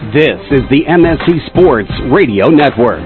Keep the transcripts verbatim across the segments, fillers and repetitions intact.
This is the M S C Sports Radio Network.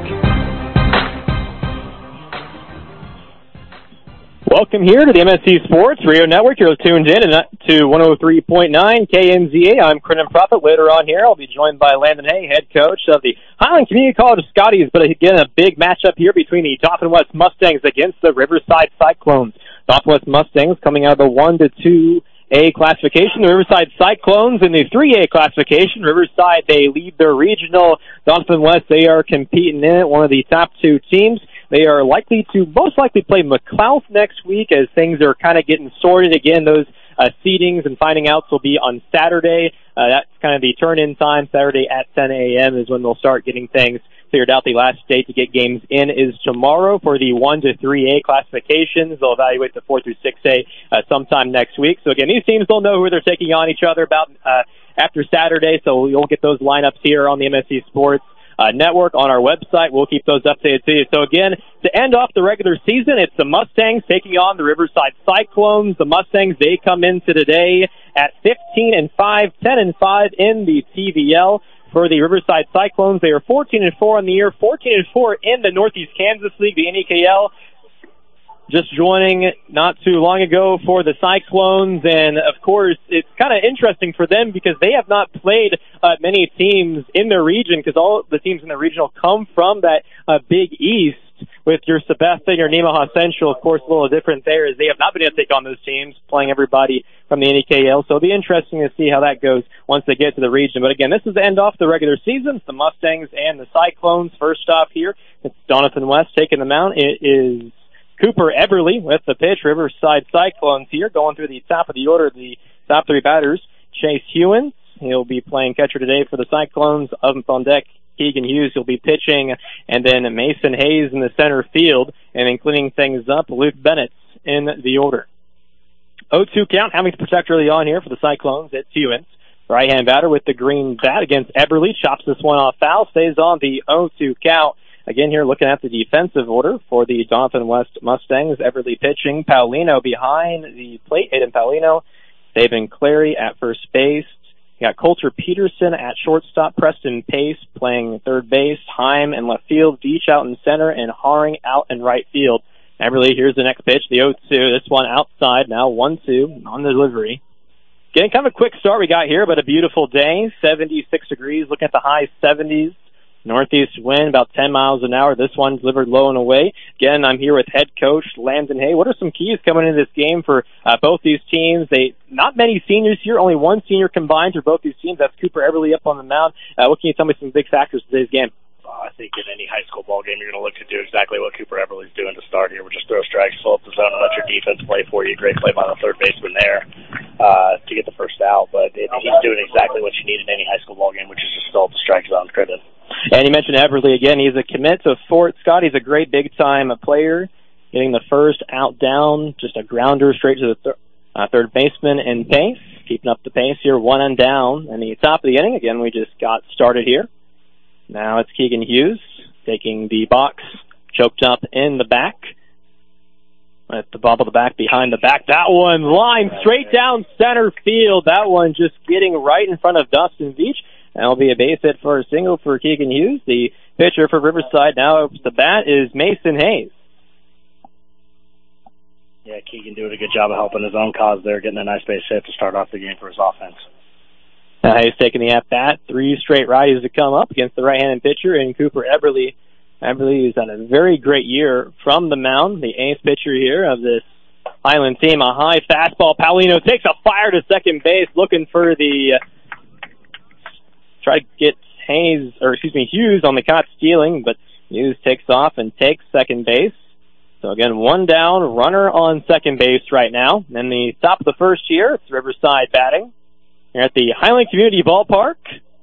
Welcome here to the M S C Sports Radio Network. You're tuned in to one oh three point nine K M Z A. I'm Crennan Prophet. Later on here, I'll be joined by Landon Hay, head coach of the Highland Community College Scotties. But again, a big matchup here between the Dauphin West Mustangs against the Riverside Cyclones. Dauphin West Mustangs coming out of the one to two A classification. The Riverside Cyclones in the three A classification. Riverside, they lead their regional. Dauphin West, they are competing in it, one of the top two teams. They are likely to most likely play McLeod next week as things are kind of getting sorted. Again, those uh, seedings and finding outs will be on Saturday. Uh, that's kind of the turn-in time. Saturday at ten a.m. is when they'll start getting things figured out. The last date to get games in is tomorrow for the one to three A classifications. They'll evaluate the four through six A uh, sometime next week. So again, these teams will know who they're taking on each other about uh, after Saturday. So you'll get those lineups here on the M S C Sports Uh, network on our website. We'll keep those updated to you. So again, to end off the regular season, it's the Mustangs taking on the Riverside Cyclones. The Mustangs, they come into today at fifteen and five, ten and five in the T V L. For the Riverside Cyclones, they are fourteen and four on the year, fourteen and four in the Northeast Kansas League, the N E K L. Just joining not too long ago for the Cyclones, and of course it's kind of interesting for them because they have not played uh, many teams in their region because all the teams in the regional come from that uh, Big East with your Sebastian, your Nemaha Central. Of course, a little different there is they have not been able to take on those teams, playing everybody from the N E K L, so it'll be interesting to see how that goes once they get to the region. But again, this is the end off the regular season. It's the Mustangs and the Cyclones. First off here, it's Dauphin West taking them out. It is Cooper Eberly with the pitch. Riverside Cyclones here going through the top of the order, the top three batters. Chase Hewen, he'll be playing catcher today for the Cyclones. Up on deck, Keegan Hughes, he'll be pitching. And then Mason Hayes in the center field. And then cleaning things up, Luke Bennett in the order. oh two count, having to protect early on here for the Cyclones. It's Hewen. Right-hand batter with the green bat against Eberly. Chops this one off foul. Stays on the oh two count. Again, here looking at the defensive order for the Dauphin West Mustangs. Everly pitching. Paulino behind the plate. Hayden Paulino. David Clary at first base. You got Coulter Peterson at shortstop. Preston Pace playing third base. Heim in left field. Deach out in center. And Haring out in right field. Everly, here's the next pitch. The oh two. This one outside. Now one two on the delivery. Getting kind of a quick start we got here, but a beautiful day. seventy-six degrees. Looking at the high seventies. Northeast wind, about ten miles an hour. This one delivered low and away. Again, I'm here with head coach Landon Hay. What are some keys coming into this game for uh, both these teams? They not many seniors here, only one senior combined for both these teams. That's Cooper Everly up on the mound. Uh, what can you tell me some big factors of today's game? Uh, I think in any high school ball game, you're going to look to do exactly what Cooper Everly's doing to start here. We'll just throw strikes, fill up the zone, and let your defense play for you. Great play by the third baseman there uh, to get the first out. But it, he's doing exactly what you need in any high school ball game, which is just fill up the strike zone. Credit. And you mentioned Everly again. He's a commit to Fort Scott. He's a great big-time player, getting the first out down, just a grounder straight to the th- uh, third baseman in pace, keeping up the pace here, one and down. And the top of the inning, again, we just got started here. Now it's Keegan Hughes taking the box, choked up in the back. At the ball of the back, behind the back. That one line straight down center field. That one just getting right in front of Dustin Beach. That'll be a base hit for a single for Keegan Hughes. The pitcher for Riverside now up to the bat is Mason Hayes. Yeah, Keegan doing a good job of helping his own cause there, getting a nice base hit to start off the game for his offense. Now Hayes taking the at-bat. Three straight righties to come up against the right-handed pitcher in Cooper Eberly. Eberly has had a very great year from the mound, the ace pitcher here of this Highland team. A high fastball. Paulino takes a fire to second base, looking for the... Uh, try to get Hayes, or excuse me, Hughes on the caught stealing, but Hughes takes off and takes second base. So again, one down, runner on second base right now. And the top of the first here, it's Riverside batting. Here at the Highland Community Ballpark,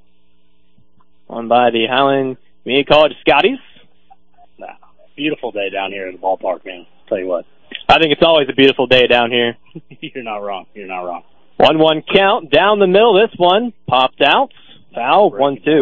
on by the Highland Community College Scotties. Nah, beautiful day down here in the ballpark, man. Tell you what. I think it's always a beautiful day down here. You're not wrong. You're not wrong. one one count, down the middle. This one popped out. Foul, one two.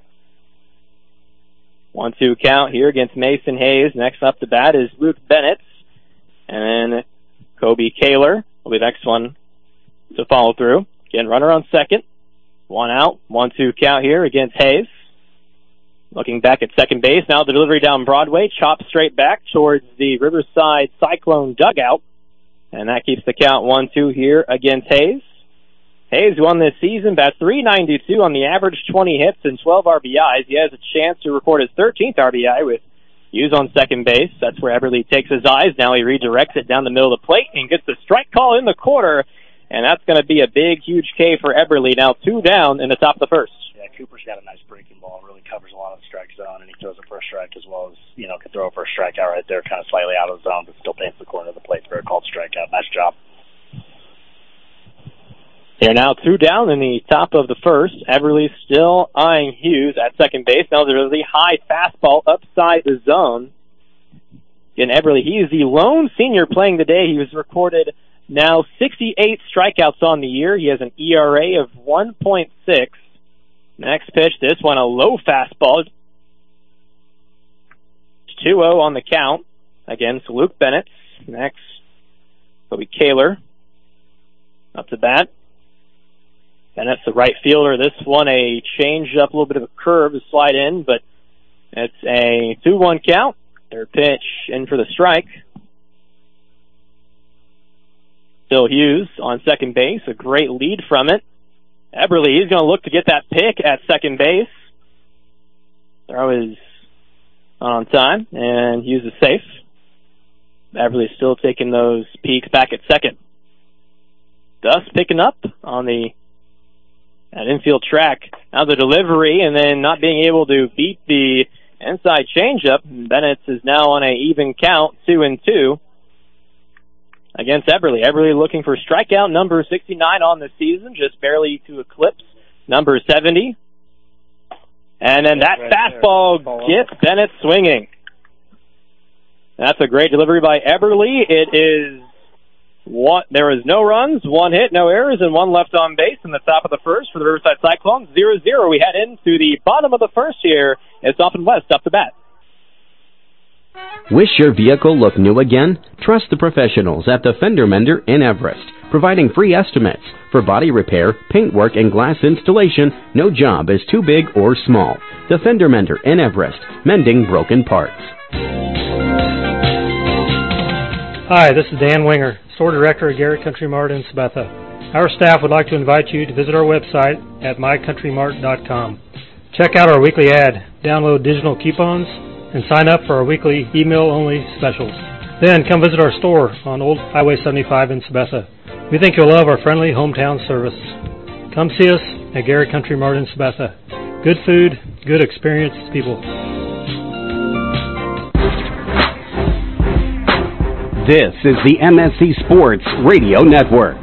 one two count here against Mason Hayes. Next up the bat is Luke Bennett. And then Kobe Kaler will be the next one to follow through. Again, runner on second. One out, one two count here against Hayes. Looking back at second base, now the delivery down Broadway, chopped straight back towards the Riverside Cyclone dugout. And that keeps the count one two here against Hayes. Hayes won this season, bats three ninety-two on the average, twenty hits and twelve R B Is. He has a chance to record his thirteenth R B I with Hughes on second base. That's where Eberly takes his eyes. Now he redirects it down the middle of the plate and gets the strike call in the corner. And that's going to be a big, huge K for Eberly. Now two down in the top of the first. Yeah, Cooper's got a nice breaking ball. Really covers a lot of the strike zone, and he throws a first strike as well as, you know, can throw a first strikeout right there, kind of slightly out of the zone, but still paints the corner of the plate for a called strikeout. Nice job. Here now two down in the top of the first. Eberly still eyeing Hughes at second base. Now there's a really high fastball upside the zone. Again, Eberly, he is the lone senior playing today. He was recorded now sixty-eight strikeouts on the year. He has an E R A of one point six. Next pitch, this one a low fastball. two oh on the count against Luke Bennett. Next will be Kaler up to bat. Bennett's the right fielder. This one a change up, a little bit of a curve to slide in, but it's a two one count. Third pitch in for the strike. Still Hughes on second base, a great lead from it. Eberly, he's going to look to get that pick at second base. Throw is on time, and Hughes is safe. Eberly still taking those peeks back at second. Dust picking up on the at infield track. Now the delivery, and then not being able to beat the inside changeup. Bennett is now on a even count, two and two. Against Eberly. Eberly looking for strikeout number sixty-nine on the season, just barely to eclipse number seventy. And then that right fastball there. Gets Bennett swinging. That's a great delivery by Eberly. It is one, there is no runs, one hit, no errors, and one left on base in the top of the first for the Riverside Cyclones. zero zero. We head into the bottom of the first here. It's off and west, up the bat. Wish your vehicle looked new again? Trust the professionals at the Fender Mender in Everest. Providing free estimates for body repair, paintwork, and glass installation. No job is too big or small. The Fender Mender in Everest, mending broken parts. Hi, this is Dan Winger, Store Director at Garrett Country Mart in Sabetha. Our staff would like to invite you to visit our website at my country mart dot com. Check out our weekly ad, download digital coupons, and sign up for our weekly email-only specials. Then come visit our store on Old Highway seventy-five in Sabetha. We think you'll love our friendly hometown service. Come see us at Garrett Country Mart in Sabetha. Good food, good experienced people. This is the M S C Sports Radio Network.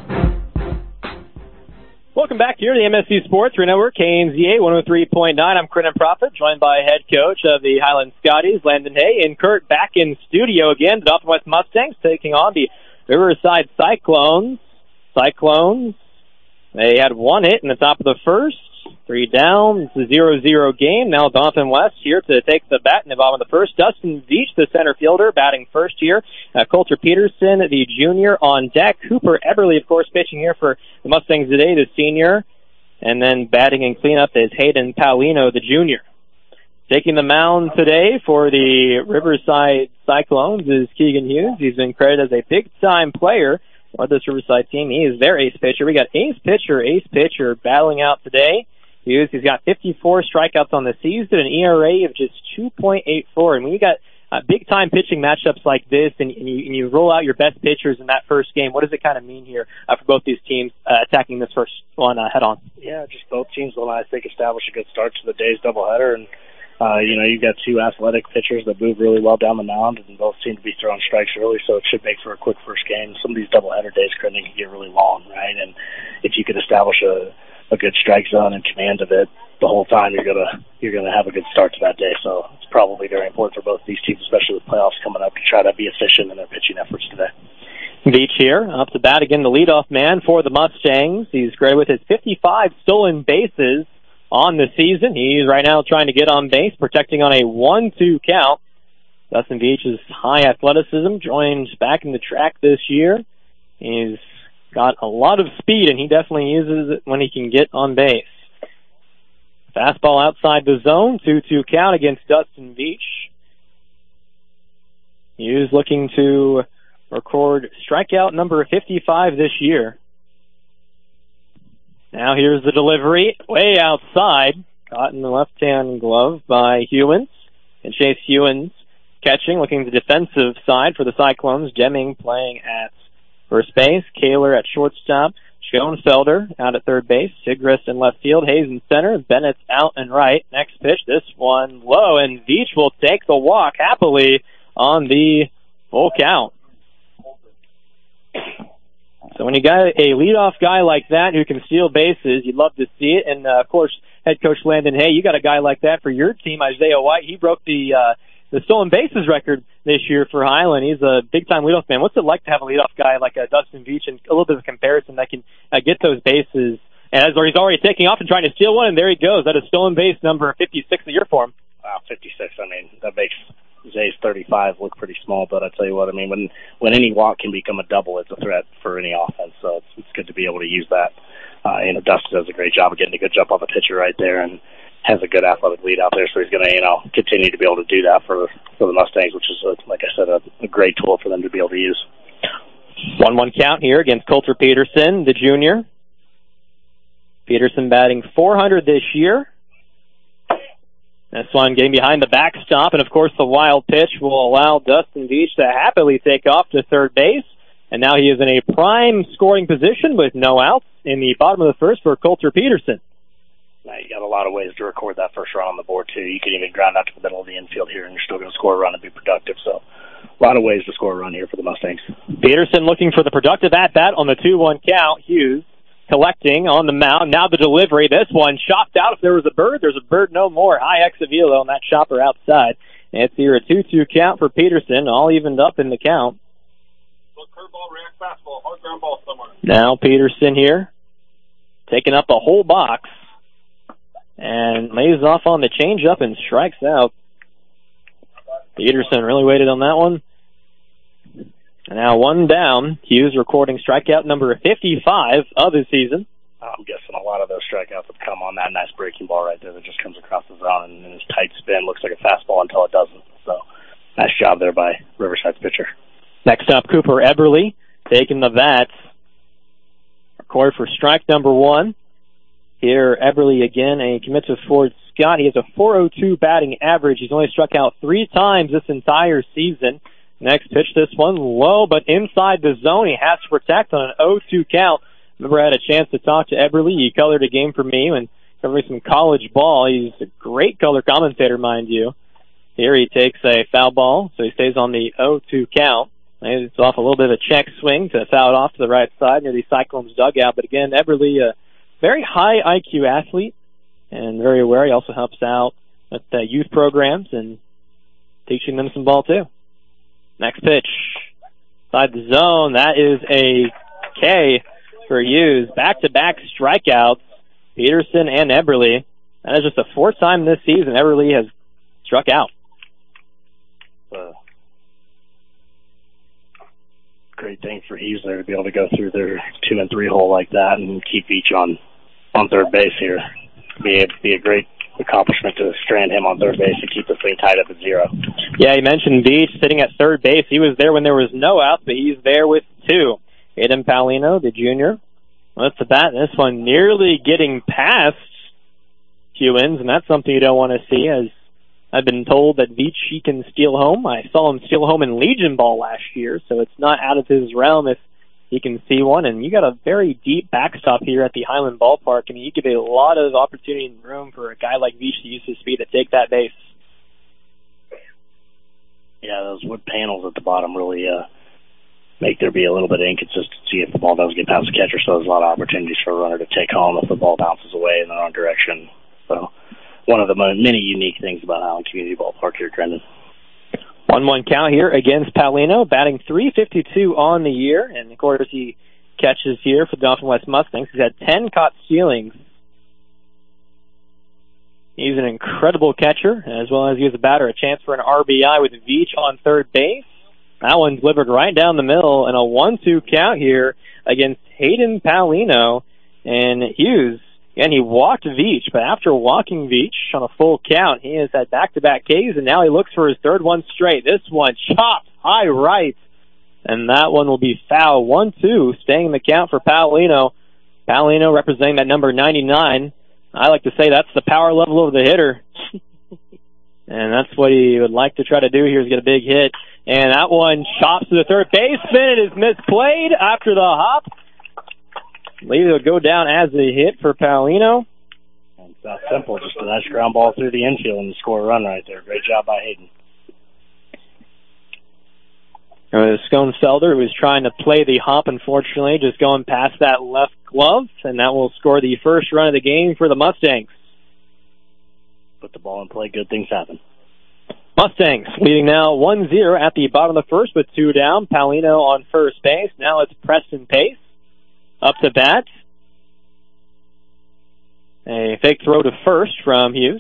Welcome back here to the M S C Sports Radio Network, K N Z A one oh three point nine. I'm Crennan Prophet, joined by head coach of the Highland Scotties, Landon Hay, and Kurt back in studio again. The Dalton West Mustangs taking on the Riverside Cyclones. Cyclones, they had one hit in the top of the first, three down. It's a zero zero game. Now Dalton West here to take the bat in the bottom of the first. Dustin Veach, the center fielder, batting first here. Uh, Coulter Peterson, the junior, on deck. Cooper Eberly, of course, pitching here for the Mustangs today, the senior. And then batting and cleanup is Hayden Paulino, the junior. Taking the mound today for the Riverside Cyclones is Keegan Hughes. He's been credited as a big-time player for this Riverside team. He is their ace pitcher. We got ace pitcher, ace pitcher battling out today. Hughes, he's got fifty-four strikeouts on the season, an E R A of just two point eight four. And when you got uh, big-time pitching matchups like this, and, and, you, and you roll out your best pitchers in that first game, what does it kind of mean here uh, for both these teams uh, attacking this first one uh, head-on? Yeah, just both teams will, I think, establish a good start to the day's doubleheader. And, uh, you know, you've got two athletic pitchers that move really well down the mound, and both seem to be throwing strikes early, so it should make for a quick first game. Some of these doubleheader days, Crennan, can get really long, right? And if you could establish a a good strike zone and command of it the whole time, you're gonna you're gonna have a good start to that day. So it's probably very important for both these teams, especially with playoffs coming up, to try to be efficient in their pitching efforts today. Veach here, up to bat again, the leadoff man for the Mustangs. He's great with his fifty-five stolen bases on the season. He's right now trying to get on base, protecting on a one two count. Dustin Veach's high athleticism joined back in the track this year. He's got a lot of speed, and he definitely uses it when he can get on base. Fastball outside the zone, two two count against Dustin Veach. Hughes looking to record strikeout number fifty-five this year. Now here's the delivery, way outside, caught in the left-hand glove by Hewins. And Chase Hewins catching, looking to the defensive side for the Cyclones. Deming playing at first base, Kaler at shortstop, Schoenfelder out at third base, Sigrist in left field, Hayes in center, Bennett's out and right. Next pitch, this one low, and Veach will take the walk happily on the full count. So when you got a leadoff guy like that who can steal bases, you'd love to see it. And, uh, of course, head coach Landon Hay, you got a guy like that for your team, Isaiah White. He broke the uh, the stolen bases record this year for Highland. He's a big-time leadoff man. What's it like to have a leadoff guy like uh, Dustin Veach and a little bit of a comparison that can uh, get those bases? And as he's already taking off and trying to steal one, and there he goes. That is stolen base number fifty-six of your form. Wow, fifty-six. I mean, that makes Zay's thirty-five look pretty small, but I tell you what, I mean, when when any walk can become a double, it's a threat for any offense. So it's, it's good to be able to use that. Uh, you know, Dustin does a great job of getting a good jump on the pitcher right there, and has a good athletic lead out there. So he's going to, you know, continue to be able to do that for for the Mustangs, which is, a, like I said, a, a great tool for them to be able to use. one one count here against Coulter Peterson, the junior. Peterson batting four hundred this year. This one getting behind the backstop, and of course the wild pitch will allow Dustin Veach to happily take off to third base. And now he is in a prime scoring position with no outs in the bottom of the first for Coulter Peterson. Now you got a lot of ways to record that first run on the board too. You can even ground out to the middle of the infield here, and you're still going to score a run and be productive. So a lot of ways to score a run here for the Mustangs. Peterson looking for the productive at-bat on the two one count. Hughes collecting on the mound. Now the delivery. This one chopped out. If there was a bird, there's a bird no more. High exit velo on that chopper outside. And it's here a two two count for Peterson, all evened up in the count. Curveball, react fastball, hard ground ball somewhere. Now Peterson here, taking up a whole box, and lays off on the changeup and strikes out. Peterson really waited on that one. And now one down. Hughes recording strikeout number fifty-five of his season. I'm guessing a lot of those strikeouts have come on that nice breaking ball right there that just comes across the zone, and in his tight spin looks like a fastball until it doesn't. So nice job there by Riverside's pitcher. Next up, Cooper Eberly taking the bats. Record for strike number one. Here, Eberly again, a commit to Ford Scott. He has a four oh two batting average. He's only struck out three times this entire season. Next pitch, this one low, but inside the zone. He has to protect on an oh two count. Remember, I had a chance to talk to Eberly. He colored a game for me and covering some college ball. He's a great color commentator, mind you. Here he takes a foul ball, so he stays on the oh two count. It's off a little bit of a check swing to foul it off to the right side near the Cyclones dugout. But again, Eberly, a very high I Q athlete and very aware. He also helps out with the youth programs and teaching them some ball too. Next pitch, inside the zone. That is a K for Hughes. Back-to-back strikeouts, Peterson and Eberly. That is just the fourth time this season Eberly has struck out. Uh, great thing for Hughes there to be able to go through their two and three hole like that and keep each on on third base here. Be a, be a great accomplishment to strand him on third base and keep the thing tied up at zero. Yeah, he mentioned Veach sitting at third base. He was there when there was no out, but he's there with two. Aiden Paulino, the junior, let's the bat. This one nearly getting past Hewins, and that's something you don't want to see. As I've been told that Veach, he can steal home. I saw him steal home in Legion Ball last year, so it's not out of his realm if he can see one. And you got a very deep backstop here at the Highland Ballpark. I mean, you give a lot of opportunity and room for a guy like Veach to use his speed to take that base. Yeah, those wood panels at the bottom really uh, make there be a little bit of inconsistency if the ball does get past the catcher, so there's a lot of opportunities for a runner to take home if the ball bounces away in the wrong direction. So one of the many unique things about Highland Community Ballpark here, Brendan. one one count here against Paulino, batting three fifty-two on the year, and of course he catches here for the Dauphin West Mustangs. He's had ten caught stealings. He's an incredible catcher, as well as he was a batter. A chance for an R B I with Veach on third base. That one delivered right down the middle, and a one two count here against Hayden Paulino. And Hughes And he walked Veach, but after walking Veach on a full count, he has had back-to-back Ks, and now he looks for his third one straight. This one chopped high right, and that one will be foul. one two, staying in the count for Paolino. Paolino representing that number ninety-nine. I like to say that's the power level of the hitter. And that's what he would like to try to do here is get a big hit. And that one chops to the third baseman. It is misplayed after the hop. I believe it would go down as a hit for Paolino. And it's that simple, just a nice ground ball through the infield and score a run right there. Great job by Hayden. It was Schoenfelder who was trying to play the hop, unfortunately, just going past that left glove, and that will score the first run of the game for the Mustangs. Put the ball in play, good things happen. Mustangs leading now one zero at the bottom of the first with two down. Paolino on first base. Now it's Preston Pace up to bat. A fake throw to first from Hughes.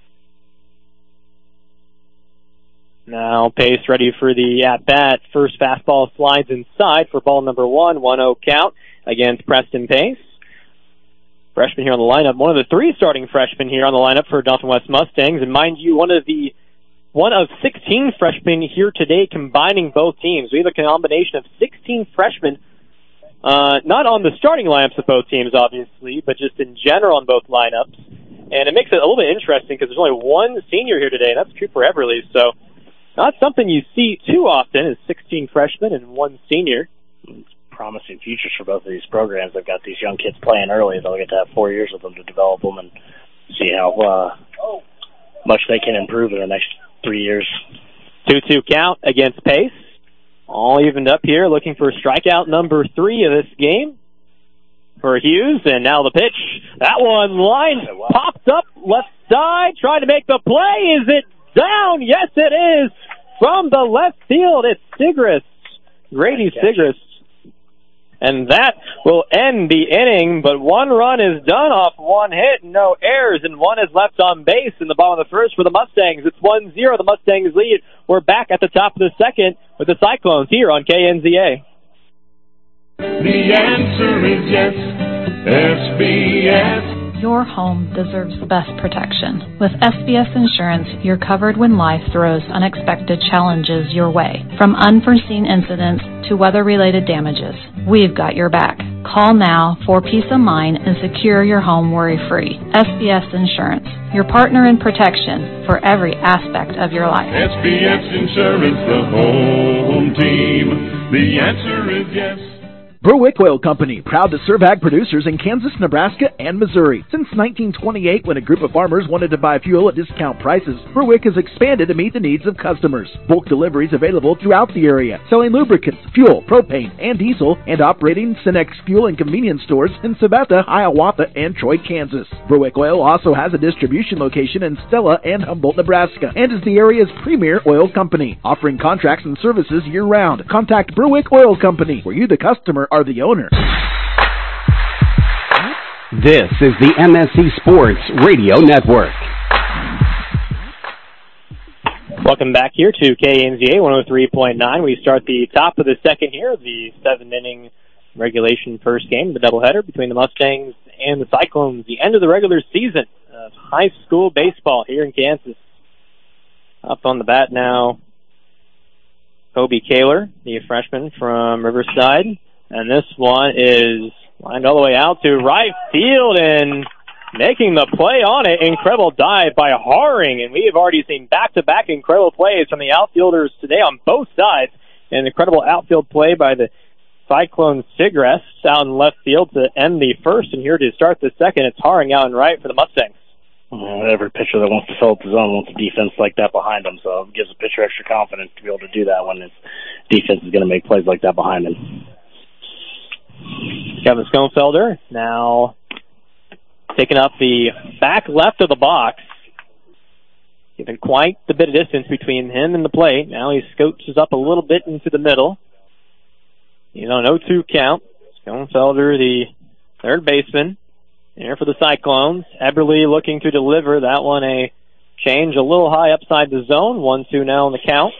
Now Pace ready for the at-bat. First fastball slides inside for ball number one. one oh count against Preston Pace. Freshman here on the lineup. One of the three starting freshmen here on the lineup for Dauphin West Mustangs. And mind you, one of the one of sixteen freshmen here today combining both teams. We have a combination of sixteen freshmen, uh, not on the starting lineups of both teams, obviously, but just in general on both lineups. And it makes it a little bit interesting because there's only one senior here today, and that's Cooper Everly. So not something you see too often is sixteen freshmen and one senior. It's promising futures for both of these programs. They've got these young kids playing early. They'll get to have four years with them to develop them and see how uh, much they can improve in the next three years. two two count against Pace. All evened up here, looking for strikeout number three of this game for Hughes. And now the pitch. That one line pops up left side, trying to make the play. Is it down? Yes, it is. From the left field, it's Sigrist, Grady Sigrist. And that will end the inning, but one run is done off one hit, no errors, and one is left on base in the bottom of the first for the Mustangs. It's one zero, the Mustangs lead. We're back at the top of the second with the Cyclones here on K N Z A. The answer is yes, S B S. Your home deserves the best protection. With S B S Insurance, you're covered when life throws unexpected challenges your way. From unforeseen incidents to weather-related damages, we've got your back. Call now for peace of mind and secure your home worry-free. S B S Insurance, your partner in protection for every aspect of your life. S B S Insurance, the home team. The answer is yes. Berwick Oil Company, proud to serve ag producers in Kansas, Nebraska, and Missouri. Since nineteen twenty-eight, when a group of farmers wanted to buy fuel at discount prices, Berwick has expanded to meet the needs of customers. Bulk deliveries available throughout the area, selling lubricants, fuel, propane, and diesel, and operating Cenex fuel and convenience stores in Sabetha, Hiawatha, and Troy, Kansas. Berwick Oil also has a distribution location in Stella and Humboldt, Nebraska, and is the area's premier oil company, offering contracts and services year-round. Contact Berwick Oil Company, where you, the customer, are the owner. This is the M S C Sports Radio Network. Welcome back here to K N Z A one oh three point nine. We start the top of the second here, the seven-inning regulation first game, the doubleheader between the Mustangs and the Cyclones, the end of the regular season of high school baseball here in Kansas. Up on the bat now, Kobe Kaler, the freshman from Riverside. And this one is lined all the way out to right field and making the play on it. Incredible dive by Haring. And we have already seen back-to-back incredible plays from the outfielders today on both sides. An incredible outfield play by the Cyclone Sigrist out in left field to end the first. And here to start the second, it's Haring out in right for the Mustangs. Well, every pitcher that wants to fill up the zone wants a defense like that behind him. So it gives the pitcher extra confidence to be able to do that when his defense is going to make plays like that behind him. Kevin Schoenfelder now taking up the back left of the box, giving quite the bit of distance between him and the plate. Now he scooches up a little bit into the middle. He's on oh two count. Schoenfelder, the third baseman, here for the Cyclones. Eberly looking to deliver that one a change a little high upside the zone. one two now on the count.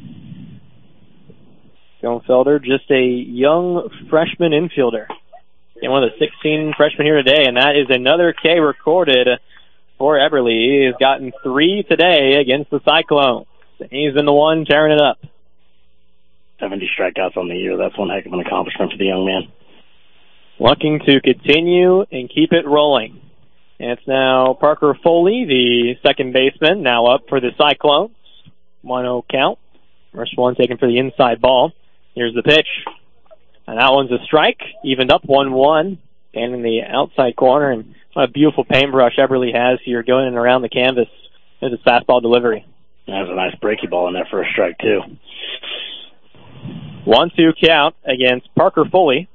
Schoenfelder, just a young freshman infielder. and one of the sixteen freshmen here today, and that is another K recorded for Eberly. He has gotten three today against the Cyclones. He's been the one tearing it up. seventy strikeouts on the year. That's one heck of an accomplishment for the young man. Looking to continue and keep it rolling. And it's now Parker Foley, the second baseman, now up for the Cyclones. one oh count. First one taken for the inside ball. Here's the pitch. And that one's a strike. Evened up one one. Standing in the outside corner. And what a beautiful paintbrush Eberly has here going in around the canvas. There's his fastball delivery. That was a nice breaky ball in there for a strike, too. one two count against Parker Foley.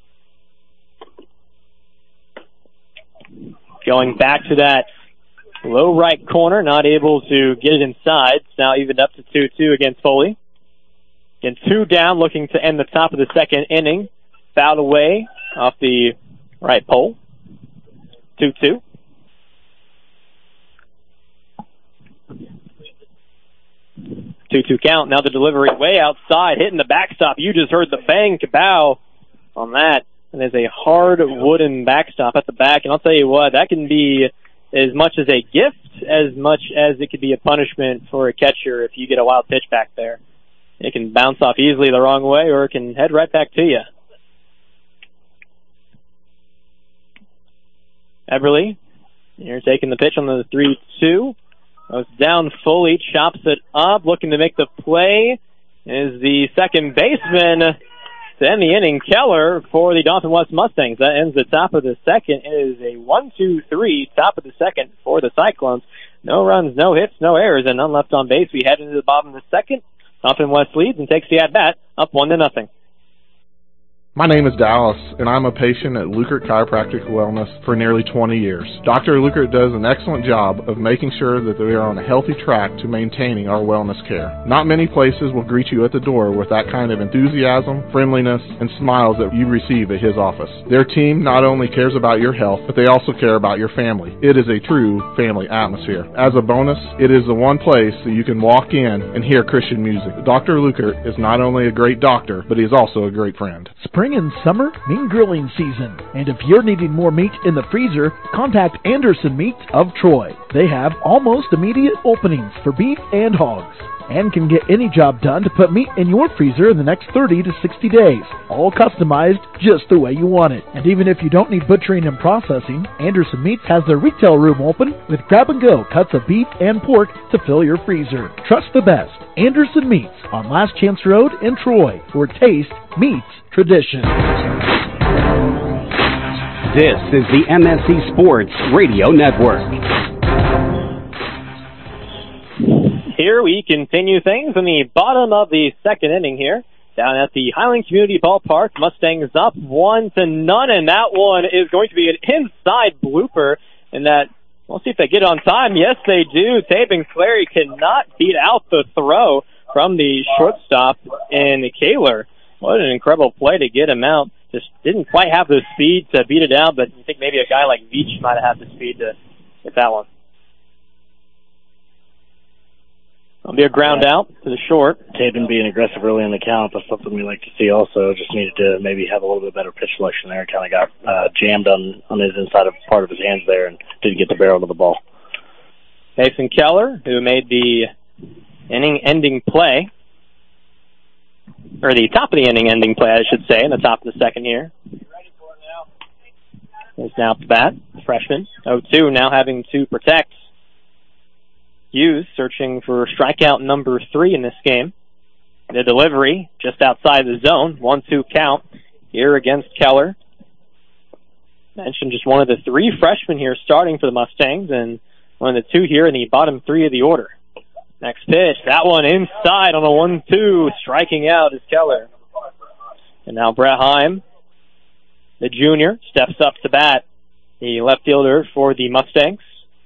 Going back to that low right corner, not able to get it inside. It's now evened up to two two against Foley. Again, two down, looking to end the top of the second inning. Fouled away off the right pole. two two. two two count. Now the delivery way outside, hitting the backstop. You just heard the bang kabow on that. And there's a hard wooden backstop at the back. And I'll tell you what, that can be as much as a gift as much as it could be a punishment for a catcher if you get a wild pitch back there. It can bounce off easily the wrong way, or it can head right back to you. Eberly, you're taking the pitch on the three two. Goes down fully, chops it up, looking to make the play. Is the second baseman to end the inning, Keller, for the Dauphin West Mustangs. That ends the top of the second. It is a one two three, top of the second for the Cyclones. No runs, no hits, no errors, and none left on base. We head into the bottom of the second. Dauphin West leads and takes the at-bat up one to nothing. My name is Dallas, and I'm a patient at Lukert Chiropractic Wellness for nearly twenty years. Doctor Lukert does an excellent job of making sure that we are on a healthy track to maintaining our wellness care. Not many places will greet you at the door with that kind of enthusiasm, friendliness, and smiles that you receive at his office. Their team not only cares about your health, but they also care about your family. It is a true family atmosphere. As a bonus, it is the one place that you can walk in and hear Christian music. Doctor Lukert is not only a great doctor, but he is also a great friend. Spring and summer mean grilling season, and if you're needing more meat in the freezer, contact Anderson Meats of Troy. They have almost immediate openings for beef and hogs, and can get any job done to put meat in your freezer in the next thirty to sixty days, all customized just the way you want it. And even if you don't need butchering and processing, Anderson Meats has their retail room open with grab-and-go cuts of beef and pork to fill your freezer. Trust the best, Anderson Meats on Last Chance Road in Troy, where taste meets tradition. This is the M S C Sports Radio Network. Here we continue things in the bottom of the second inning here. Down at the Highland Community Ballpark, Mustangs up one to none, and that one is going to be an inside blooper. And that, we'll see if they get it on time. Yes, they do. Taven Clary cannot beat out the throw from the shortstop in Kaler. What an incredible play to get him out. Just didn't quite have the speed to beat it out, but you think maybe a guy like Veach might have had the speed to get that one. It'll be a ground yeah. out to the short. Taven being aggressive early in the count, that's something we like to see also. Just needed to maybe have a little bit better pitch selection there. Kind of got uh, jammed on, on his inside of part of his hands there and didn't get the barrel of the ball. Mason Keller, who made the inning-ending play, or the top of the inning-ending play, I should say, in the top of the second here. Is now up the bat, freshman. oh two now having to protect. Hughes searching for strikeout number three in this game. The delivery just outside the zone. one two count here against Keller. Mentioned just one of the three freshmen here starting for the Mustangs, and one of the two here in the bottom three of the order. Next pitch, that one inside on a one two. Striking out is Keller. And now Brett Heim, the junior, steps up to bat. The left fielder for the Mustangs.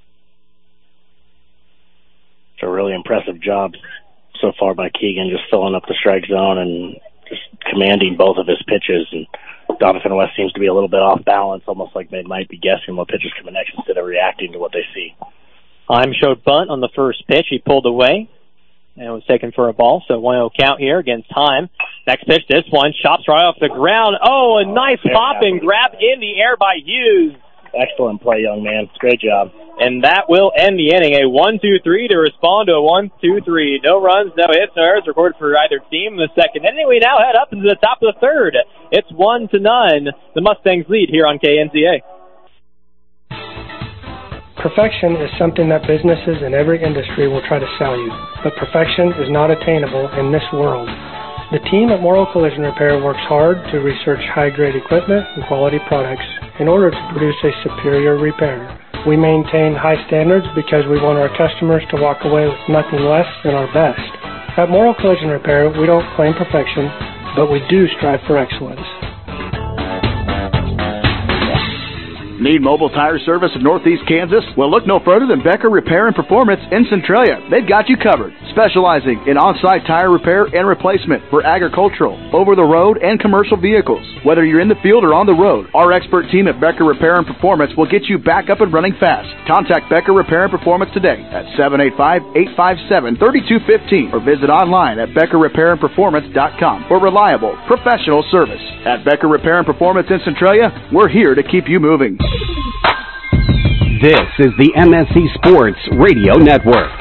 It's a really impressive job so far by Keegan, just filling up the strike zone and just commanding both of his pitches. And Dauphin West seems to be a little bit off balance, almost like they might be guessing what pitches coming next instead of reacting to what they see. Heim showed bunt on the first pitch. He pulled away. and was taken for a ball, so one oh count here against Heim. Next pitch, this one, chops right off the ground. Oh, a nice pop and grab in the air by Hughes. Excellent play, young man. Great job. And that will end the inning. A one two three to respond to a one two three. No runs, no hits, no errors recorded for either team in the second inning. We now head up into the top of the third. It's one to none. The Mustangs lead here on K N Z A. Perfection is something that businesses in every industry will try to sell you, but perfection is not attainable in this world. The team at Morrow Collision Repair works hard to research high-grade equipment and quality products in order to produce a superior repair. We maintain high standards because we want our customers to walk away with nothing less than our best. At Morrow Collision Repair, we don't claim perfection, but we do strive for excellence. Need mobile tire service in Northeast Kansas? Well, look no further than Becker Repair and Performance in Centralia. They've got you covered, specializing in on-site tire repair and replacement for agricultural, over-the-road, and commercial vehicles. Whether you're in the field or on the road, our expert team at Becker Repair and Performance will get you back up and running fast. Contact Becker Repair and Performance today at seven eight five, eight five seven, three two one five or visit online at becker repair and performance dot com for reliable, professional service. At Becker Repair and Performance in Centralia, we're here to keep you moving. This is the M S C Sports Radio Network.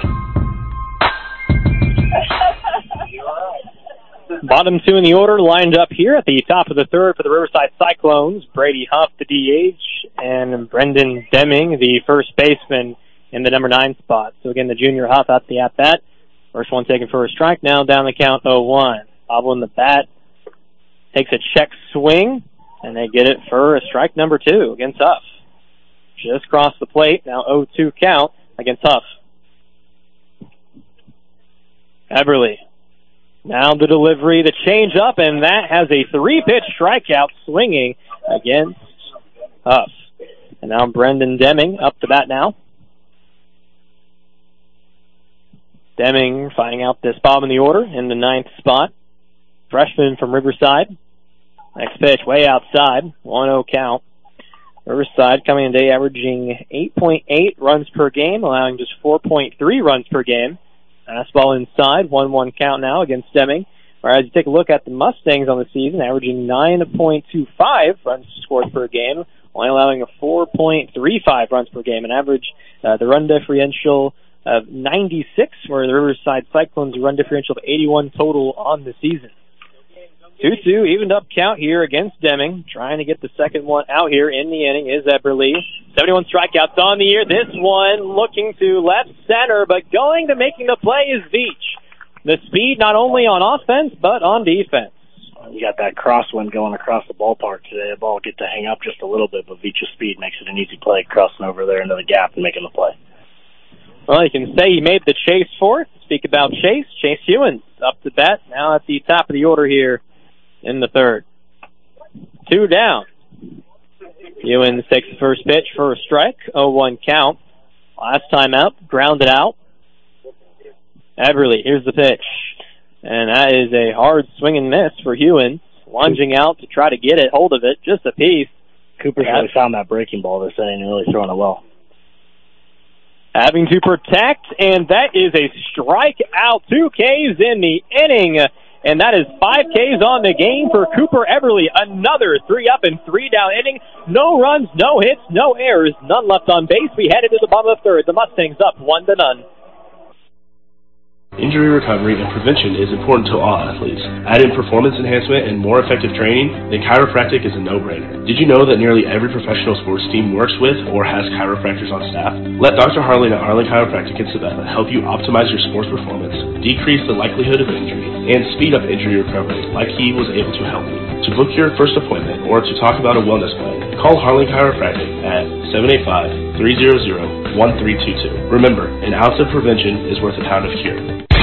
Bottom two in the order lined up here at the top of the third for the Riverside Cyclones. Brady Huff, the D H, and Brendan Deming, the first baseman, in the number nine spot. So again, the junior Huff at the at-bat. First one taken for a strike, now down the count oh one. Bobble in the bat, takes a check swing, and they get it for a strike number two against Huff. Just crossed the plate, now oh two count against Huff. Everly. Now the delivery, the change up, and that has a three-pitch strikeout swinging against Huff. And now Brendan Deming up to bat now. Deming finding out this bottom in the order in the ninth spot. Freshman from Riverside. Next pitch, way outside, one oh count. Riverside coming in today averaging eight point eight runs per game, allowing just four point three runs per game. Fastball inside, one one count now against Deming. Whereas you take a look at the Mustangs on the season, averaging nine point two five runs scored per game, only allowing a four point three five runs per game, an average, uh, the run differential of ninety-six, where the Riverside Cyclones run differential of eighty-one total on the season. two two, evened up count here against Deming. Trying to get the second one out here in the inning is Eberle. seventy-one strikeouts on the year. This one looking to left center, but going to making the play is Veach. The speed not only on offense, but on defense. You got that crosswind going across the ballpark today. The ball will get to hang up just a little bit, but Veach's speed makes it an easy play, crossing over there into the gap and making the play. Well, you can say he made the chase for it. Speak about Chase. Chase Hewins up to bat, now at the top of the order here in the third. Two down. Hewins takes the first pitch for a strike. oh one count. Last time out, grounded out. Eberle, here's the pitch. And that is a hard swing and miss for Hewins. Lunging out to try to get it, hold of it, just a piece. Cooper's really found that breaking ball this inning and really throwing it well. Having to protect, and that is a strikeout. Two Ks in the inning. And that is five Ks on the game for Cooper Eberle. Another three up and three down inning. No runs, no hits, no errors, none left on base. We headed to the bottom of the third. The Mustangs up one to none. Injury recovery and prevention is important to all athletes. Add in performance enhancement and more effective training, then chiropractic is a no-brainer. Did you know that nearly every professional sports team works with or has chiropractors on staff? Let Doctor Harlan at Harlan Chiropractic in Sabetha help you optimize your sports performance, decrease the likelihood of injury, and speed up injury recovery like he was able to help you. To book your first appointment or to talk about a wellness plan, call Harlan Chiropractic at seven eight five, three hundred, one three two two. Remember, an ounce of prevention is worth a pound of cure.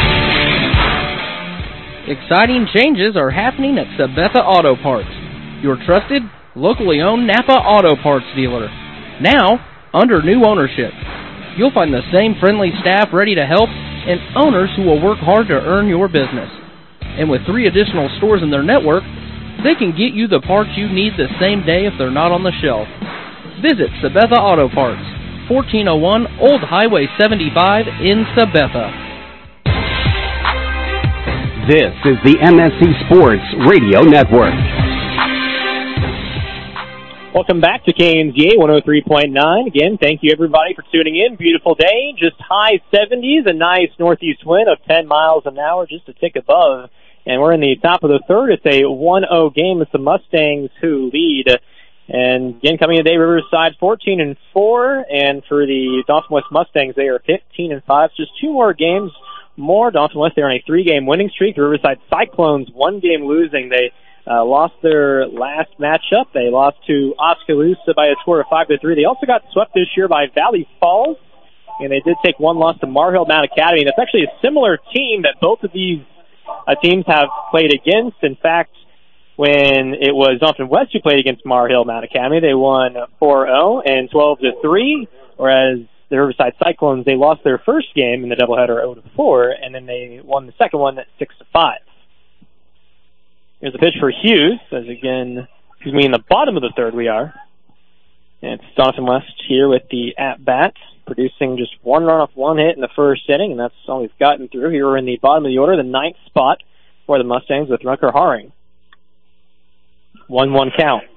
Exciting changes are happening at Sabetha Auto Parts, your trusted, locally owned Napa Auto Parts dealer. Now, under new ownership. You'll find the same friendly staff ready to help and owners who will work hard to earn your business. And with three additional stores in their network, they can get you the parts you need the same day if they're not on the shelf. Visit Sabetha Auto Parts, fourteen oh one Old Highway seventy-five in Sabetha. This is the M S C Sports Radio Network. Welcome back to K N Z A one oh three point nine. Again, thank you everybody for tuning in. Beautiful day, just high seventies, a nice northeast wind of ten miles an hour, just a tick above. And we're in the top of the third. It's a one oh game. It's the Mustangs who lead. And again, coming today, Riverside fourteen and four, and for the Dauphin West Mustangs, they are fifteen and five. Just two more games more. Dauphin West, they're on a three-game winning streak. The Riverside Cyclones, one game losing. They Uh, lost their last matchup. They lost to Oskaloosa by a score of five to three. They also got swept this year by Valley Falls, and they did take one loss to Marhill Mount Academy. That's actually a similar team that both of these uh, teams have played against. In fact, when it was Dauphin West who played against Marhill Mount Academy, they won four oh and twelve to three, whereas the Riverside Cyclones, they lost their first game in the doubleheader oh to four, and then they won the second one at six to five. Here's a pitch for Hughes, as again, excuse me, in the bottom of the third we are. And it's Dauphin West here with the at-bat, producing just one run off one hit in the first inning, and that's all we've gotten through. Here we're in the bottom of the order, the ninth spot for the Mustangs with Rucker Haring. one one count.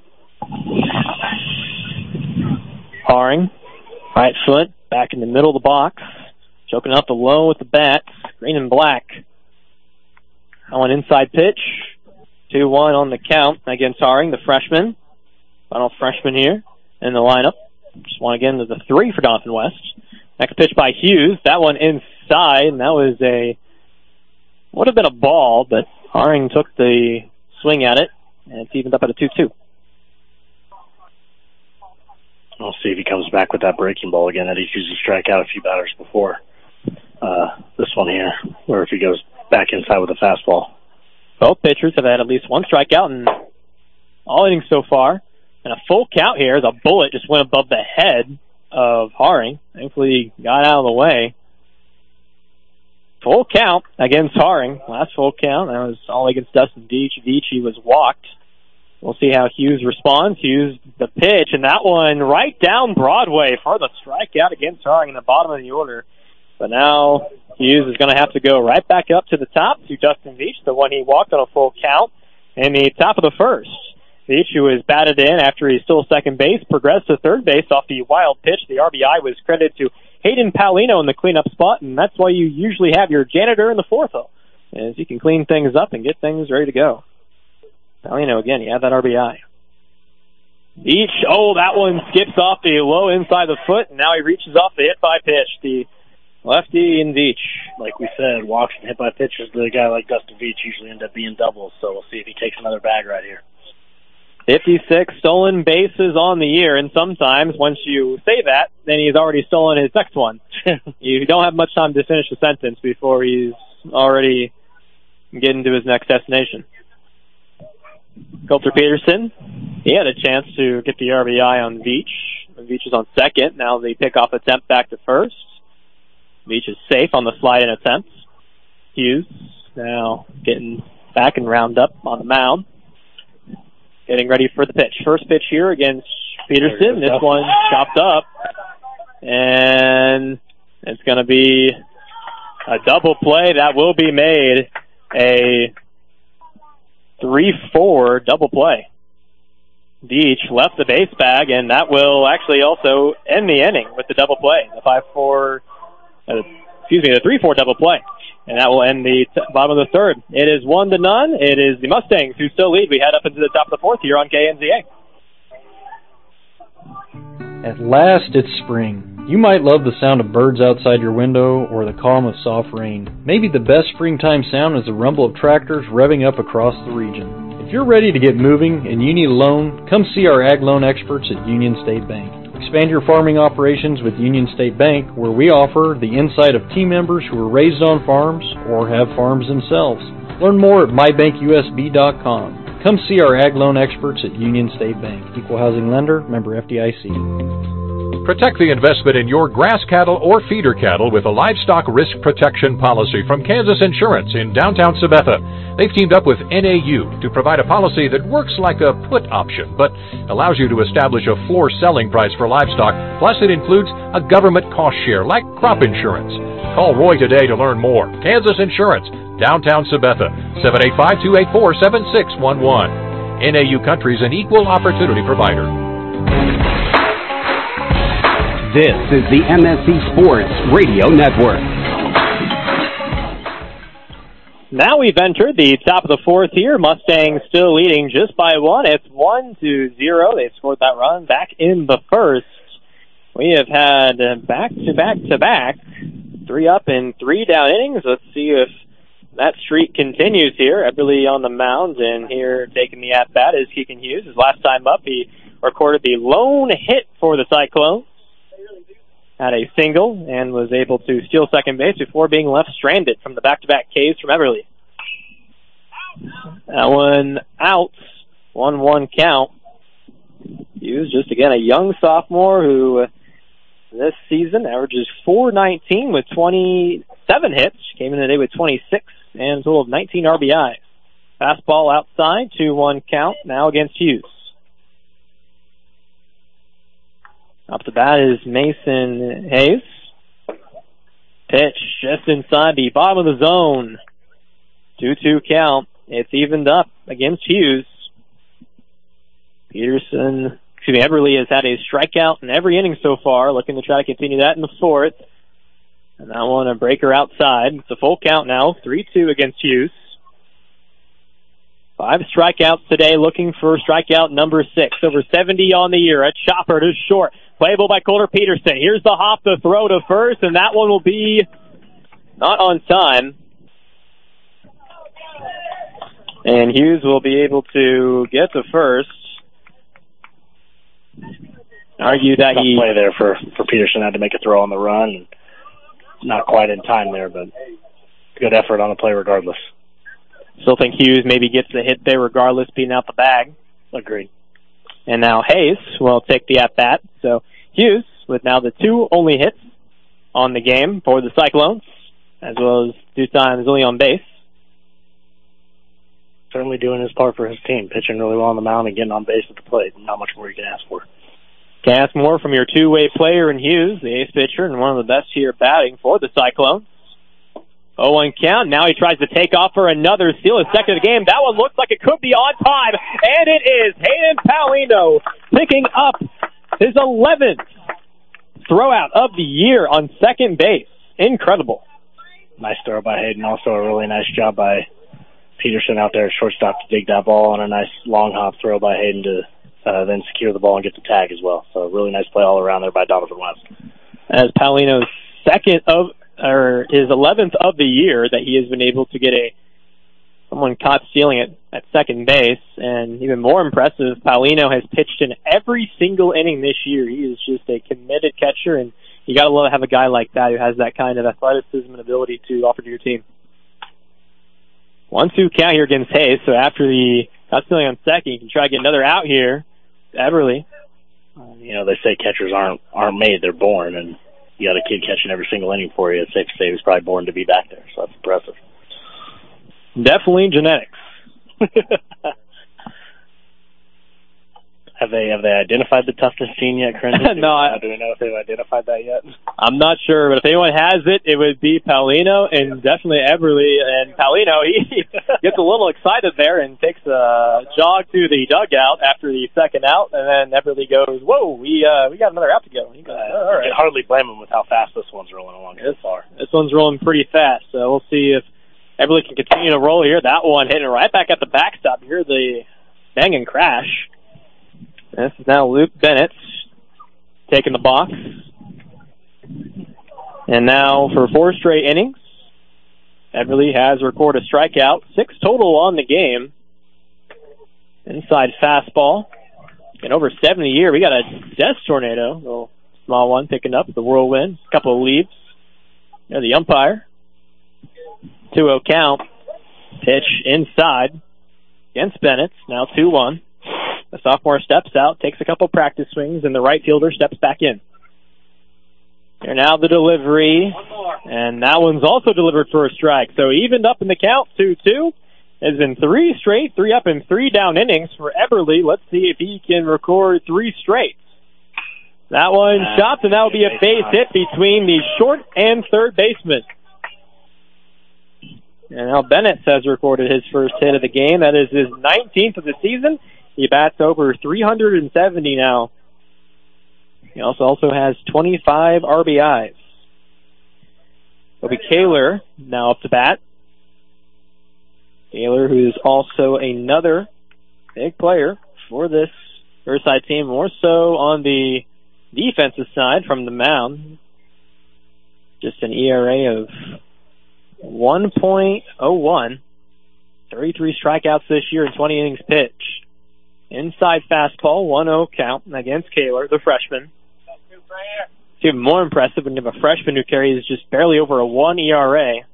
Haring, right foot, back in the middle of the box, choking out the low with the bat, green and black. On an inside pitch, two one on the count against Haring, the freshman. Final freshman here in the lineup. Just one again to the three for Dauphin West. Next pitch by Hughes. That one inside, and that was a, would have been a ball, but Haring took the swing at it, and it's evened up at a two two. We'll see if he comes back with that breaking ball again that he's usually strike out a few batters before. Uh, this one here, or if he goes back inside with a fastball. Both pitchers have had at least one strikeout in all innings so far. And a full count here as a bullet just went above the head of Haring. Thankfully, he got out of the way. Full count against Haring. Last full count, that was all against Dustin Veach. Veach, he was walked. We'll see how Hughes responds. Hughes, the pitch, and that one right down Broadway for the strikeout against Haring in the bottom of the order. But now Hughes is going to have to go right back up to the top to Dustin Veach, the one he walked on a full count, in the top of the first. Veach, who was batted in after he stole second base, progressed to third base off the wild pitch. The R B I was credited to Hayden Paulino in the cleanup spot, and that's why you usually have your janitor in the fourth hole, as he can clean things up and get things ready to go. Paulino, again, he had that R B I. Veach, oh, that one skips off the low inside the foot, and now he reaches off the hit-by pitch. The lefty in Veach. Like we said, walks and hit by pitchers, the guy like Dustin Veach usually end up being doubles, so we'll see if he takes another bag right here. fifty-six stolen bases on the year, and sometimes once you say that, then he's already stolen his next one. You don't have much time to finish the sentence before he's already getting to his next destination. Coulter Peterson, he had a chance to get the R B I on Veach. Veach is on second. Now the pickoff attempt back to first. Veach is safe on the slide-in attempt. Hughes now getting back and round up on the mound. Getting ready for the pitch. First pitch here against Peterson. This one chopped up. And it's going to be a double play. That will be made a three four double play. Veach left the base bag, and that will actually also end the inning with the double play. The five four... Uh, excuse me, the three four double play. And that will end the t- bottom of the third. It is one to none. It is the Mustangs who still lead. We head up into the top of the fourth here on K N Z A. At last, it's spring. You might love the sound of birds outside your window or the calm of soft rain. Maybe the best springtime sound is the rumble of tractors revving up across the region. If you're ready to get moving and you need a loan, come see our ag loan experts at Union State Bank. Expand your farming operations with Union State Bank, where we offer the insight of team members who were raised on farms or have farms themselves. Learn more at my bank U S B dot com. Come see our ag loan experts at Union State Bank. Equal housing lender, member F D I C. Protect the investment in your grass cattle or feeder cattle with a livestock risk protection policy from Kansas Insurance in downtown Sabetha. They've teamed up with N A U to provide a policy that works like a put option, but allows you to establish a floor selling price for livestock, plus it includes a government cost share like crop insurance. Call Roy today to learn more. Kansas Insurance, downtown Sabetha. seven eight five, two eight four, seven six one one. N A U Country is an equal opportunity provider. This is the M S C Sports Radio Network. Now we've entered the top of the fourth here. Mustangs still leading just by one. It's one to zero. They scored that run back in the first. We have had back to back to back, three up and three down innings. Let's see if that streak continues here. Eberly on the mound, and here taking the at bat is Keegan Hughes. His last time up, he recorded the lone hit for the Cyclones. Had a single and was able to steal second base before being left stranded from the back-to-back Ks from Eberly. That one out, one one count. Hughes, just again a young sophomore who this season averages four nineteen with twenty-seven hits. Came in today with twenty-six and a total of nineteen R B Is. Fastball outside, two one count now against Hughes. Up the bat is Mason Hayes. Pitch just inside the bottom of the zone. two two count. It's evened up against Hughes. Peterson, excuse me, Eberly has had a strikeout in every inning so far, looking to try to continue that in the fourth. And that one a breaker outside. It's a full count now, three two against Hughes. Five strikeouts today, looking for strikeout number six. Over seventy on the year. A chopper to short. Playable by Colter Peterson. Here's the hop, the throw to first, and that one will be not on time. And Hughes will be able to get to first. Argue that Tough he... play there for, for Peterson. Had to make a throw on the run. Not quite in time there, but good effort on the play regardless. Still think Hughes maybe gets the hit there regardless, beating out the bag. Agreed. And now Hayes will take the at-bat. So Hughes, with now the two only hits on the game for the Cyclones, as well as two times only on base. Certainly doing his part for his team, pitching really well on the mound and getting on base at the plate. Not much more you can ask for. Can ask more from your two-way player in Hughes, the ace pitcher, and one of the best here batting for the Cyclones. oh one count. Now he tries to take off for another steal, his second of the game. That one looks like it could be on time, and it is. Hayden Paulino picking up his eleventh throwout of the year on second base. Incredible. Nice throw by Hayden. Also a really nice job by Peterson out there at shortstop to dig that ball, and a nice long hop throw by Hayden to uh, then secure the ball and get the tag as well. So really nice play all around there by Donovan West. As Paulino's second of or his eleventh of the year that he has been able to get a someone caught stealing it at second base. And even more impressive, Paulino has pitched in every single inning this year. He is just a committed catcher, and you got to love to have a guy like that who has that kind of athleticism and ability to offer to your team. one two count here against Hayes, so after the caught stealing on second, you can try to get another out here. Eberly. You know, they say catchers aren't aren't made, they're born, and you got a kid catching every single inning for you. It's safe to say he was probably born to be back there, so that's impressive. Definitely genetics. Have they have they identified the toughness gene yet, Crandon? No, I, do we know if they've identified that yet? I'm not sure, but if anyone has it, it would be Paulino and definitely Eberly. And Paulino, he gets a little excited there and takes a jog to the dugout after the second out, and then Eberly goes, "Whoa, we uh, we got another out to go." And he goes, uh, "All right." You can hardly blame him with how fast this one's rolling along so far. This one's rolling pretty fast, so we'll see if Eberly can continue to roll here. That one hitting right back at the backstop. You hear the bang and crash. This is now Luke Bennett taking the box. And now for four straight innings, Eberly has recorded a strikeout, six total on the game. Inside fastball. And over seventy a year, we got a death tornado, a little small one picking up the whirlwind, a couple of leaves. There's the umpire. two oh count. Pitch inside against Bennett. Now two one. The sophomore steps out, takes a couple practice swings, and the right fielder steps back in. Here now the delivery, and that one's also delivered for a strike. So evened up in the count, two two. Has been three straight, three up and three down innings for Eberly. Let's see if he can record three straight. That one uh, chopped, and that will be a base hit between the short and third baseman. And now Bennett has recorded his first hit of the game. That is his nineteenth of the season. He bats over three hundred seventy now. He also also has twenty-five R B Is. It'll be Kaler now up to bat. Kaler, who is also another big player for this Riverside team, more so on the defensive side from the mound. Just an E R A of one point oh one. thirty-three strikeouts this year in twenty innings pitched. Inside fastball, one oh count against Kaler, the freshman. It's even more impressive when you have a freshman who carries just barely over a one E R A.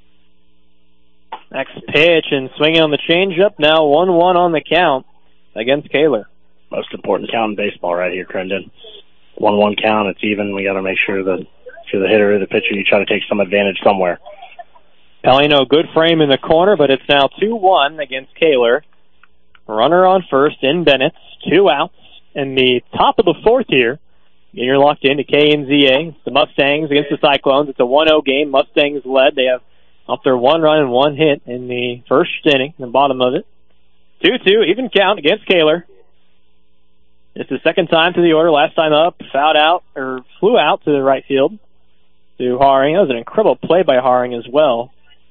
Next pitch and swinging on the changeup. Now one one on the count against Kaler. Most important count in baseball right here, Crendon. one one count, it's even. We got to make sure that if you're the hitter or the pitcher, you try to take some advantage somewhere. Palino, good frame in the corner, but it's now two one against Kaler. Runner on first in Bennett. Two outs in the top of the fourth here. And you're locked into K N Z A. It's the Mustangs against the Cyclones. It's a one oh game. Mustangs led. They have up there one run and one hit in the first inning, the bottom of it. two two, even count against Kaler. It's the second time to the order. Last time up, fouled out, or flew out to the right field to Haring. That was an incredible play by Haring as well.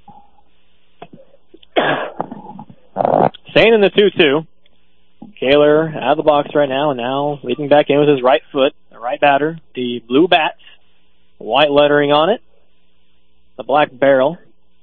Staying in the two two. Kaler out of the box right now, and now leading back in with his right foot, the right batter, the blue bat, white lettering on it, the black barrel.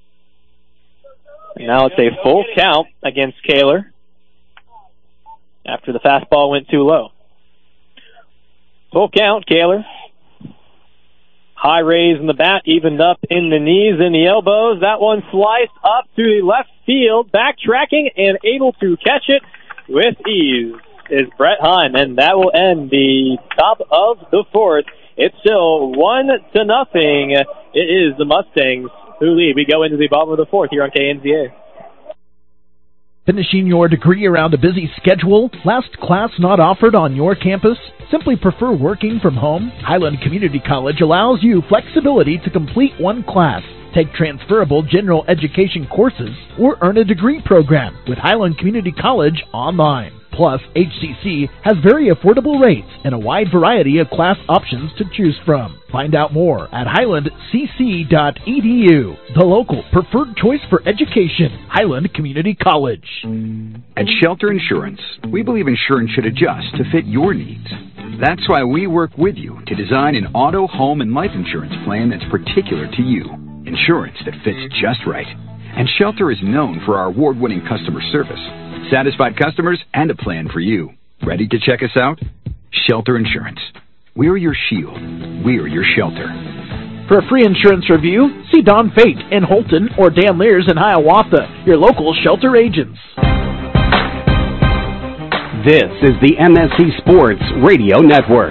And now it's a full count against Kaler after the fastball went too low. Full count, Kaler. High raise in the bat, evened up in the knees and the elbows. That one sliced up to the left field, backtracking and able to catch it with ease is Brett Hahn, and that will end the top of the fourth. It's still one to nothing. It is the Mustangs who lead. We go into the bottom of the fourth here on K N Z A. Finishing your degree around a busy schedule? Last class not offered on your campus? Simply prefer working from home? Highland Community College allows you flexibility to complete one class, take transferable general education courses, or earn a degree program with Highland Community College online. Plus, H C C has very affordable rates and a wide variety of class options to choose from. Find out more at highland c c dot e d u, the local preferred choice for education, Highland Community College. At Shelter Insurance, we believe insurance should adjust to fit your needs. That's why we work with you to design an auto, home, and life insurance plan that's particular to you. Insurance that fits just right. And Shelter is known for our award-winning customer service, satisfied customers, and a plan for you. Ready to check us out? Shelter Insurance. We're your shield. We're your shelter. For a free insurance review, see Don Fate in Holton or Dan Lears in Hiawatha, your local Shelter agents. This is the M S C Sports Radio Network.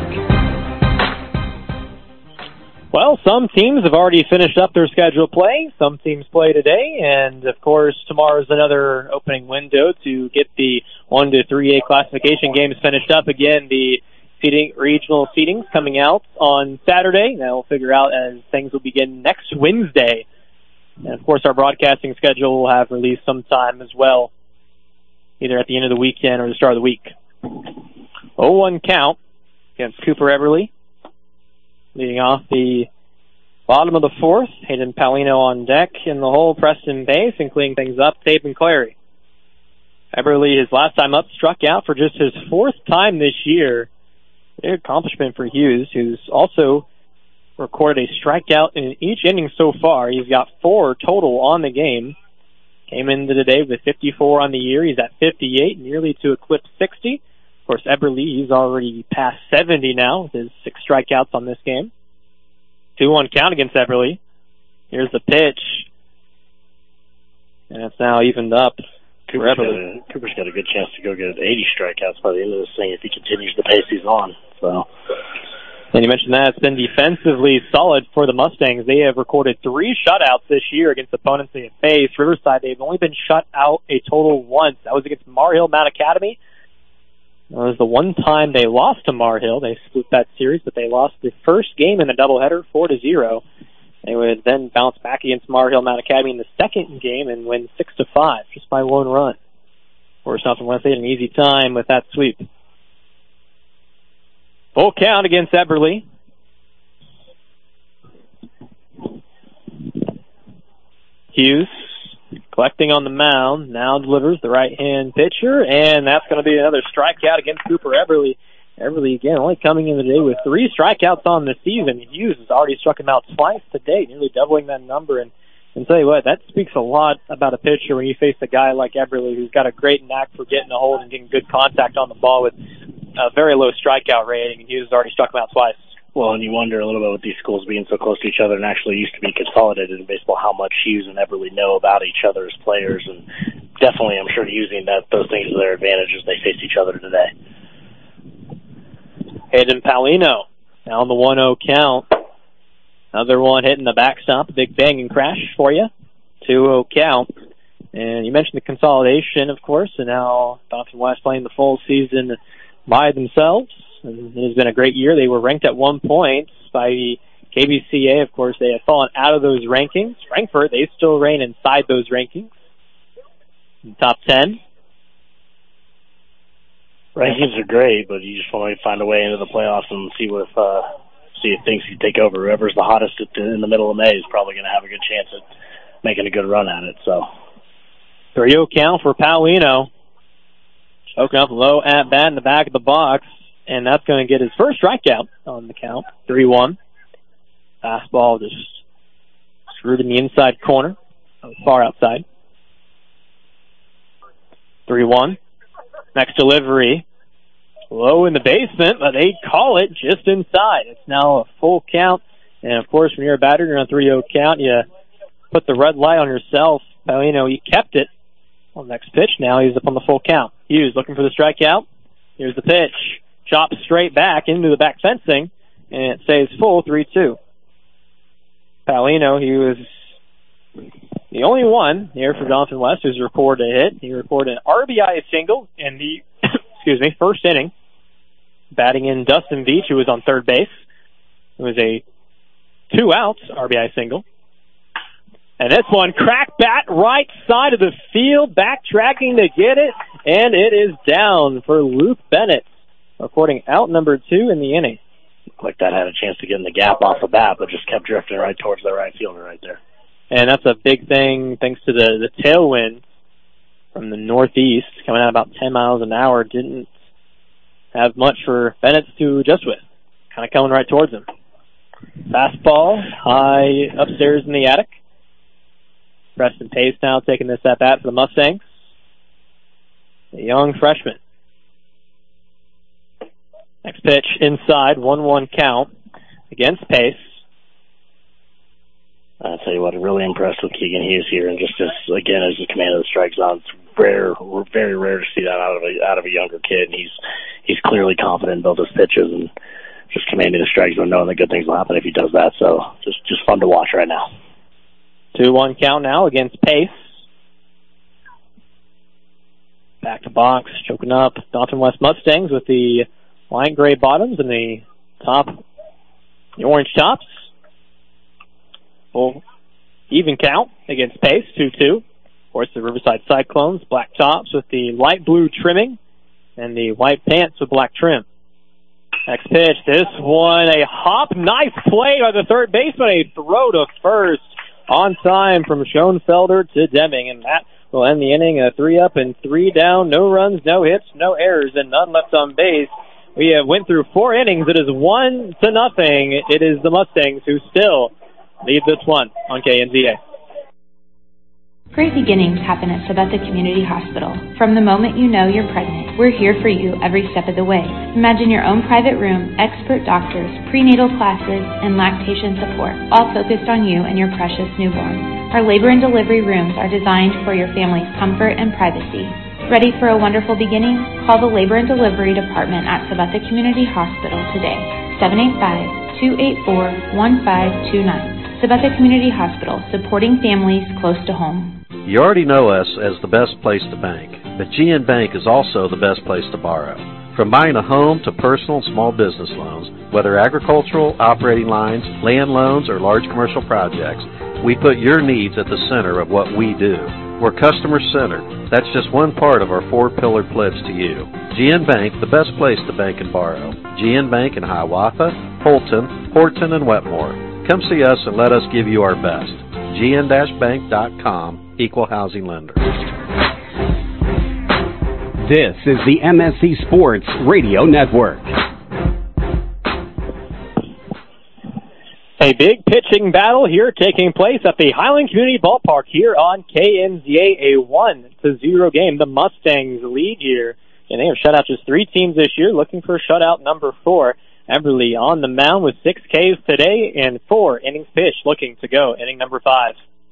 Well, some teams have already finished up their scheduled play. Some teams play today, and of course, tomorrow's another opening window to get the one to three A classification games finished up. Again, the seating, regional seedings coming out on Saturday. Now we'll figure out as things will begin next Wednesday. And of course, our broadcasting schedule will have released sometime as well, either at the end of the weekend or the start of the week. oh one count against Cooper Eberly. Leading off the bottom of the fourth, Hayden Palino on deck in the hole, Preston Base, and cleaning things up, Taven Clary. Eberly, his last time up, struck out for just his fourth time this year. Big accomplishment for Hughes, who's also recorded a strikeout in each inning so far. He's got four total on the game. Came into today with fifty-four on the year. He's at fifty-eight, nearly to eclipse sixty. Of course, Eberly, he's already past seventy now with his six strikeouts on this game. two one count against Eberly. Here's the pitch. And it's now evened up. Cooper's got, a, Cooper's got a good chance to go get eighty strikeouts by the end of this thing if he continues the pace he's on. So, and you mentioned that it's been defensively solid for the Mustangs. They have recorded three shutouts this year against opponents they have faced. Riverside, they've only been shut out a total once. That was against Mar Hill Mount Academy. It was the one time they lost to Mar Hill. They split that series, but they lost the first game in the doubleheader, four to zero. They would then bounce back against Mar Hill Mount Academy in the second game and win six to five just by one run. Of course, Southern West had an easy time with that sweep. Full count against Eberly. Hughes collecting on the mound, now delivers the right-hand pitcher, and that's going to be another strikeout against Cooper Eberly. Eberly, again, only coming in today with three strikeouts on the season. Hughes has already struck him out twice today, nearly doubling that number. And, and tell you what, that speaks a lot about a pitcher when you face a guy like Eberly, who's got a great knack for getting a hold and getting good contact on the ball with a very low strikeout rating. And Hughes has already struck him out twice. Well, and you wonder a little bit with these schools being so close to each other and actually used to be consolidated in baseball, how much Hughes and Eberly know about each other as players. And definitely, I'm sure, using that those things to their advantage as they face each other today. Hayden Paulino, now on the one oh count. Another one hitting the backstop, a big banging crash for you. two oh count. And you mentioned the consolidation, of course, and now Doniphan West playing the full season by themselves. And it has been a great year. They were ranked at one point by the K B C A. Of course, they have fallen out of those rankings. Frankfort, they still reign inside those rankings. In the top ten. Rankings are great, but you just want to find a way into the playoffs and see what if, uh, see if things can take over. Whoever's the hottest in the middle of May is probably going to have a good chance at making a good run at it. So, three oh count for Paulino. Choking up low at bat in the back of the box, and that's going to get his first strikeout on the count. three one. Fastball just screwed in the inside corner, far outside. three one. Next delivery, low in the basement, but they call it just inside. It's now a full count, and of course, when you're a batter, you're on a three oh count, you put the red light on yourself. Paulino, he kept it. Well, next pitch now, he's up on the full count. Hughes looking for the strikeout. Here's the pitch. Chopped straight back into the back fencing, and it stays full, three two. Paulino, he was the only one here for Doniphan West who's recorded a hit. He recorded an R B I single in the excuse me first inning, batting in Dustin Beach, who was on third base. It was a two outs R B I single. And this one, crack bat right side of the field, backtracking to get it, and it is down for Luke Bennett, recording out number two in the inning. Looked like that had a chance to get in the gap off the bat, but just kept drifting right towards the right fielder right there. And that's a big thing thanks to the, the tailwind from the northeast, coming out about ten miles an hour. Didn't have much for Bennett to adjust with. Kind of coming right towards him. Fastball high upstairs in the attic. Preston Pace now taking this at bat for the Mustangs. A young freshman. Next pitch inside, one one count against Pace. I'll tell you what, I'm really impressed with Keegan Hughes here, and just as, again, as the command of the strike zone, it's rare, very rare to see that out of a, out of a younger kid, and he's, he's clearly confident in both his pitches and just commanding the strike zone, knowing that good things will happen if he does that, so just, just fun to watch right now. two one count now against Pace. Back to box, choking up Doniphan West Mustangs with the light gray bottoms and the top, the orange tops. Full even count against Pace, two two. Of course, the Riverside Cyclones, black tops with the light blue trimming and the white pants with black trim. Next pitch, this one, a hop, nice play by the third baseman, a throw to first on time from Schoenfelder to Deming, and that will end the inning, a three up and three down, no runs, no hits, no errors, and none left on base. We have went through four innings. It is one to nothing. It is the Mustangs who still lead this one on K N Z A. Great beginnings happen at Sabetha Community Hospital. From the moment you know you're pregnant, we're here for you every step of the way. Imagine your own private room, expert doctors, prenatal classes, and lactation support, all focused on you and your precious newborn. Our labor and delivery rooms are designed for your family's comfort and privacy. Ready for a wonderful beginning? Call the Labor and Delivery Department at Sabetha Community Hospital today. seven eight five, two eight four, one five two nine. Sabetha Community Hospital, supporting families close to home. You already know us as the best place to bank, but G N Bank is also the best place to borrow. From buying a home to personal and small business loans, whether agricultural, operating lines, land loans, or large commercial projects, we put your needs at the center of what we do. We're customer-centered. That's just one part of our four-pillar pledge to you. G N Bank, the best place to bank and borrow. G N Bank in Hiawatha, Holton, Horton, and Wetmore. Come see us and let us give you our best. G N bank dot com, Equal Housing Lender. This is the M S C Sports Radio Network. A big pitching battle here taking place at the Highland Community Ballpark here on K N Z A, a one to zero game. The Mustangs lead here, and they have shut out just three teams this year, looking for shutout number four. Everly on the mound with six Ks today and four innings pitched, looking to go inning number five.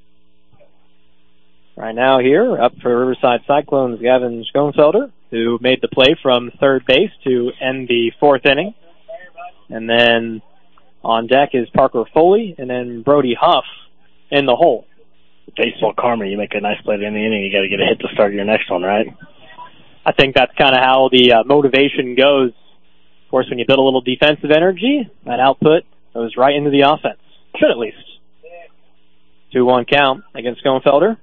Right now here, up for Riverside Cyclones, Gavin Schoenfelder, who made the play from third base to end the fourth inning. And then on deck is Parker Foley, and then Brody Huff in the hole. Baseball karma, you make a nice play at the end of the inning, you got to get a hit to start your next one, right? I think that's kind of how the uh, motivation goes. Of course, when you build a little defensive energy, that output goes right into the offense. Should at least. two one count against Schoenfelder.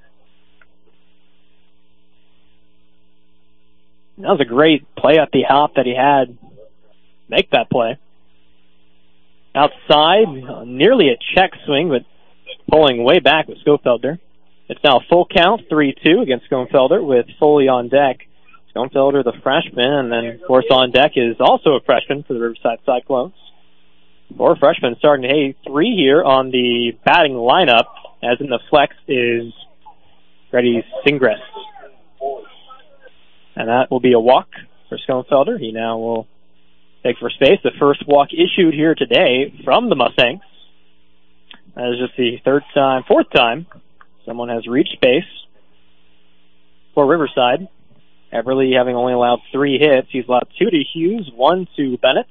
That was a great play at the hop that he had. Make that play. Outside, nearly a check swing, but pulling way back with Schoenfelder. It's now a full count, three two against Schoenfelder with Foley on deck. Schoenfelder, the freshman, and then, of course, on deck is also a freshman for the Riverside Cyclones. Four freshmen starting to hit three here on the batting lineup, as in the flex is Freddie Singres. And that will be a walk for Schoenfelder. He now will take first base. The first walk issued here today from the Mustangs. That is just the third time, fourth time someone has reached base for Riverside. Everly having only allowed three hits. He's allowed two to Hughes, one to Bennett.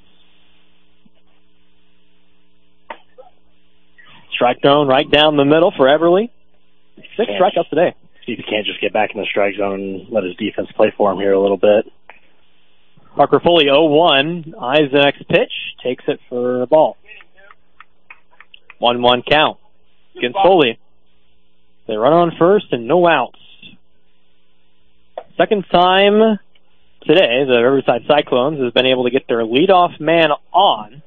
Strike zone right down the middle for Everly. Six strikeouts today. See if he can't just get back in the strike zone and let his defense play for him here a little bit. Parker Foley oh one, eyes the next pitch, takes it for a ball. one one count against Foley. They run on first and no outs. Second time today, the Riverside Cyclones has been able to get their leadoff man on.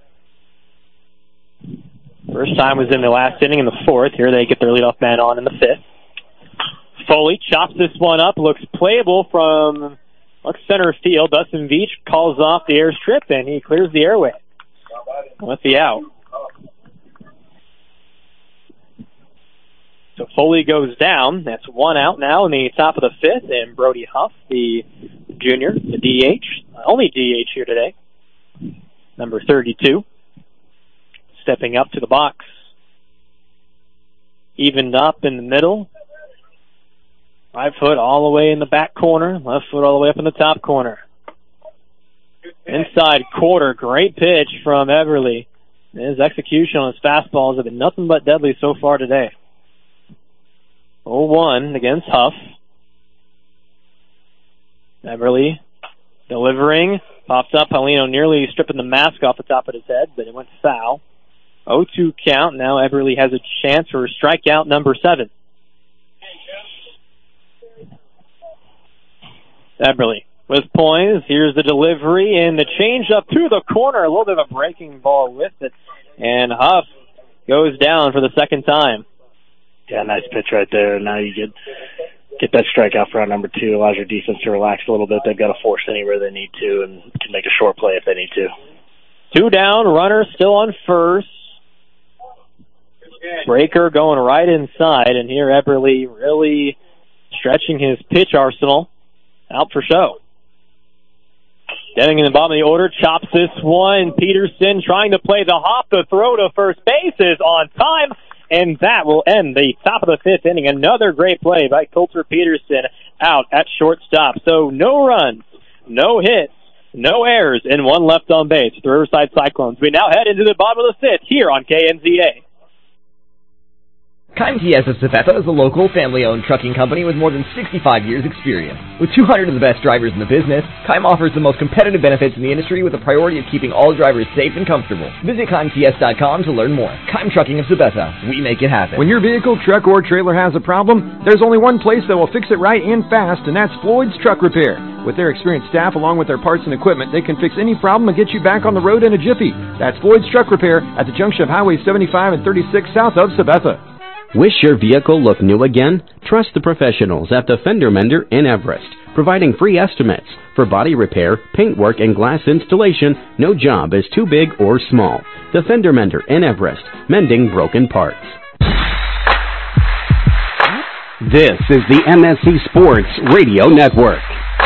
First time was in the last inning in the fourth. Here they get their leadoff man on in the fifth. Foley chops this one up, looks playable from looks center field. Dustin Veach calls off the airstrip, and he clears the airway with the out. So Foley goes down. That's one out now in the top of the fifth, and Brody Huff, the junior, the D H, only D H here today, number thirty-two, stepping up to the box. Evened up in the middle. Right foot all the way in the back corner. Left foot all the way up in the top corner. Inside quarter. Great pitch from Everly. His execution on his fastballs have been nothing but deadly so far today. oh one against Huff. Everly delivering. Pops up. Paulino nearly stripping the mask off the top of his head, but it went foul. oh two count. Now Everly has a chance for strikeout number seven. Everly with poise. Here's the delivery and the change up to the corner. A little bit of a breaking ball with it. And Huff goes down for the second time. Yeah, nice pitch right there. Now you get get that strikeout for round number two. Allows your defense to relax a little bit. They've got to force anywhere they need to and can make a short play if they need to. Two down, runner still on first. Breaker going right inside, and here Everly really stretching his pitch arsenal. Out for show. Getting in the bottom of the order, chops this one. Peterson trying to play the hop. The throw to first base is on time, and that will end the top of the fifth inning. Another great play by Coulter Peterson out at shortstop. So no runs, no hits, no errors, and one left on base for the Riverside Cyclones. We now head into the bottom of the fifth here on K N Z A. Keim T S of Sabetha is a local, family-owned trucking company with more than sixty-five years experience. With two hundred of the best drivers in the business, Keim offers the most competitive benefits in the industry with a priority of keeping all drivers safe and comfortable. Visit Keim T S dot com to learn more. Keim Trucking of Sabetha. We make it happen. When your vehicle, truck, or trailer has a problem, there's only one place that will fix it right and fast, and that's Floyd's Truck Repair. With their experienced staff, along with their parts and equipment, they can fix any problem and get you back on the road in a jiffy. That's Floyd's Truck Repair at the junction of Highway seventy-five and thirty-six south of Sabetha. Wish your vehicle looked new again? Trust the professionals at the Fender Mender in Everest, providing free estimates for body repair, paintwork, and glass installation. No job is too big or small. The Fender Mender in Everest, mending broken parts. This is the M S C Sports Radio Network.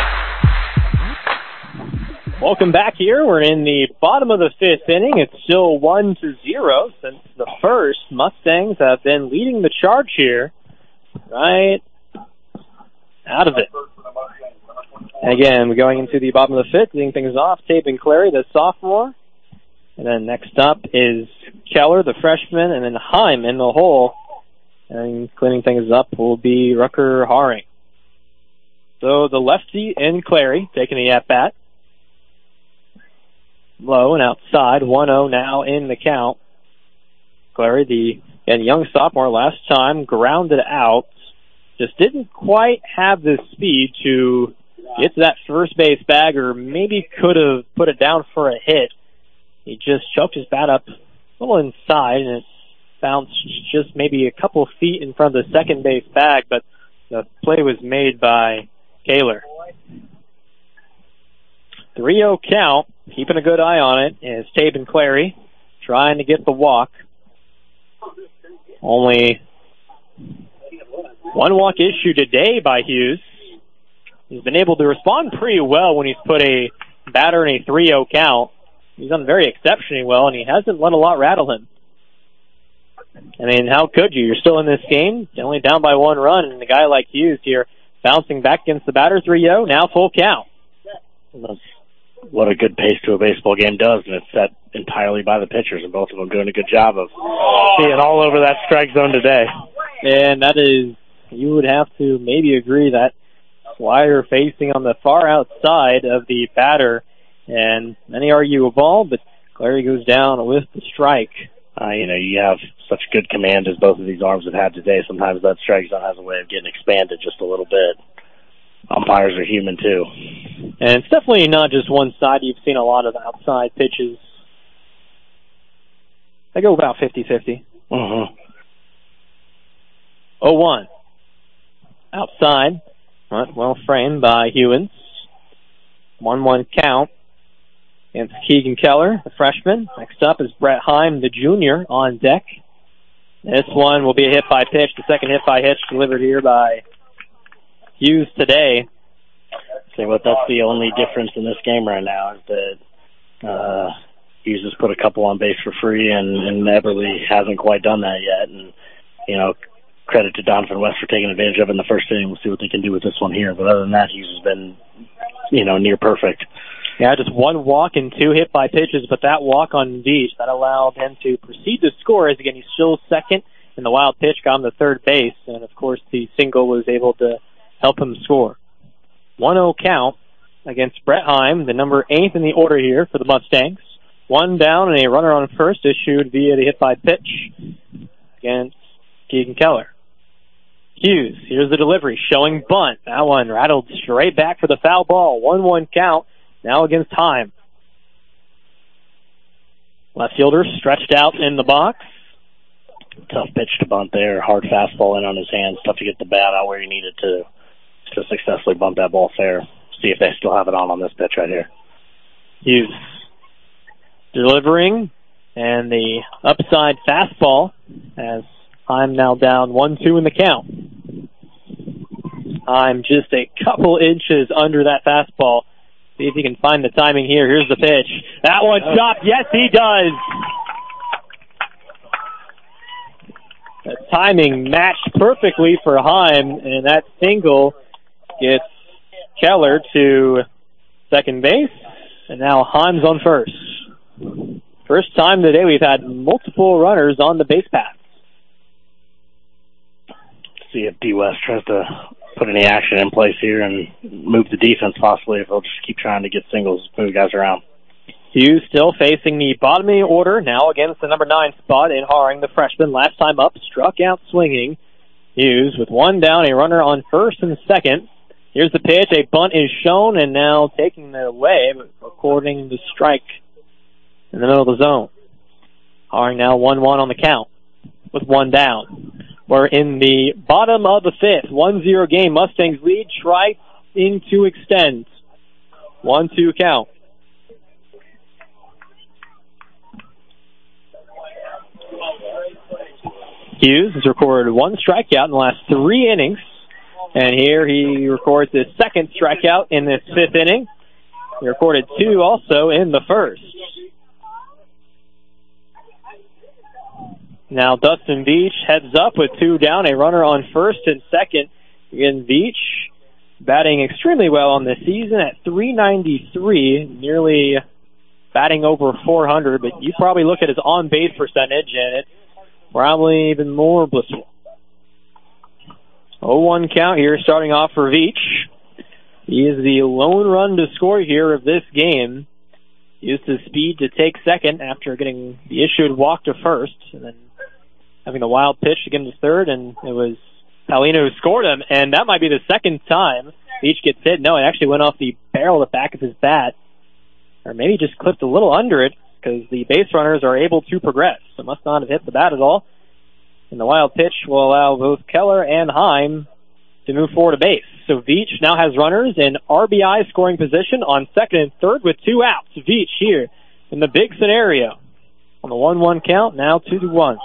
Welcome back here. We're in the bottom of the fifth inning. It's still one to zero since the first. Mustangs have been leading the charge here right out of it. And again, we're going into the bottom of the fifth, leading things off. Taven Clary, the sophomore. And then next up is Keller, the freshman, and then Heim in the hole. And cleaning things up will be Rucker Haring. So the lefty in Clary taking the at-bat. Low and outside, one oh now in the count. Clary, the and young sophomore, last time grounded out. Just didn't quite have the speed to get to that first base bag, or maybe could have put it down for a hit. He just choked his bat up a little inside, and it bounced just maybe a couple feet in front of the second base bag, but the play was made by Kaler. three oh count. Keeping a good eye on it is Taven Clary, trying to get the walk. Only one walk issued today by Hughes. He's been able to respond pretty well when he's put a batter in a three oh count. He's done very exceptionally well, and he hasn't let a lot rattle him. I mean, how could you? You're still in this game, only down by one run, and a guy like Hughes here bouncing back against the batter, three oh, now full count. What a good pace to a baseball game does, and it's set entirely by the pitchers, and both of them doing a good job of being all over that strike zone today. And that is, you would have to maybe agree that slider facing on the far outside of the batter, and many argue a ball, but Clary goes down with the strike. Uh, you know, you have such good command as both of these arms have had today. Sometimes that strike zone has a way of getting expanded just a little bit. Umpires are human, too. And it's definitely not just one side. You've seen a lot of outside pitches. They go about fifty-fifty. Mm-hmm. oh one. Outside. Well framed by Hewins. one one count against Keegan Keller, the freshman. Next up is Brett Heim, the junior, on deck. This one will be a hit by pitch. The second hit by pitch delivered here by Hughes today. Say what? That's the only difference in this game right now is that uh, Hughes has put a couple on base for free, and, and Eberly hasn't quite done that yet. And you know, credit to Donovan West for taking advantage of it in the first inning. We'll see what they can do with this one here. But other than that, Hughes has been, you know, near perfect. Yeah, just one walk and two hit by pitches, but that walk on Deach, that allowed him to proceed to score, as again he's still second, and the wild pitch got him to third base, and of course the single was able to help him score. one oh count against Brett Heim, the number eighth in the order here for the Mustangs. One down and a runner on first issued via the hit by pitch against Keegan Keller. Hughes, here's the delivery, showing bunt. That one rattled straight back for the foul ball. one one count, now against Heim. Left fielder stretched out in the box. Tough pitch to bunt there. Hard fastball in on his hands. Tough to get the bat out where you need it to to successfully bump that ball fair. See if they still have it on on this pitch right here. Hughes delivering, and the upside fastball as Heim now down one two in the count. Heim just a couple inches under that fastball. See if he can find the timing here. Here's the pitch. That one chopped. Yes, he does. The timing matched perfectly for Heim, and that single gets Keller to second base, and now Heim's on first. First time today we've had multiple runners on the base path. see if D. West tries to put any action in place here and move the defense possibly, if they'll just keep trying to get singles, move guys around. Hughes still facing the bottom of the order, now against the number nine spot in Haring, the freshman. Last time up, struck out swinging. Hughes with one down, a runner on first and second. Here's the pitch, a bunt is shown, and now taking it away, but recording the strike in the middle of the zone. Haring now one one on the count with one down. We're in the bottom of the fifth. one zero game. Mustangs lead. Try in to extend. one two count. Hughes has recorded one strikeout in the last three innings. And here he records his second strikeout in this fifth inning. He recorded two also in the first. Now Dustin Beach heads up with two down, a runner on first and second. Again, Beach batting extremely well on this season at three ninety-three, nearly batting over four hundred, but you probably look at his on-base percentage and it's probably even more blissful. oh one count here, starting off for Veach. He is the lone run to score here of this game. Used his speed to take second after getting the issued walk to first, and then having the wild pitch to get him to third, and it was Paulino who scored him, and that might be the second time Veach gets hit. No, it actually went off the barrel of the back of his bat, or maybe just clipped a little under it, because the base runners are able to progress, so must not have hit the bat at all. And the wild pitch will allow both Keller and Heim to move forward to base. So Veach now has runners in R B I scoring position on second and third with two outs. Veach here in the big scenario. On the one one count, now two to one.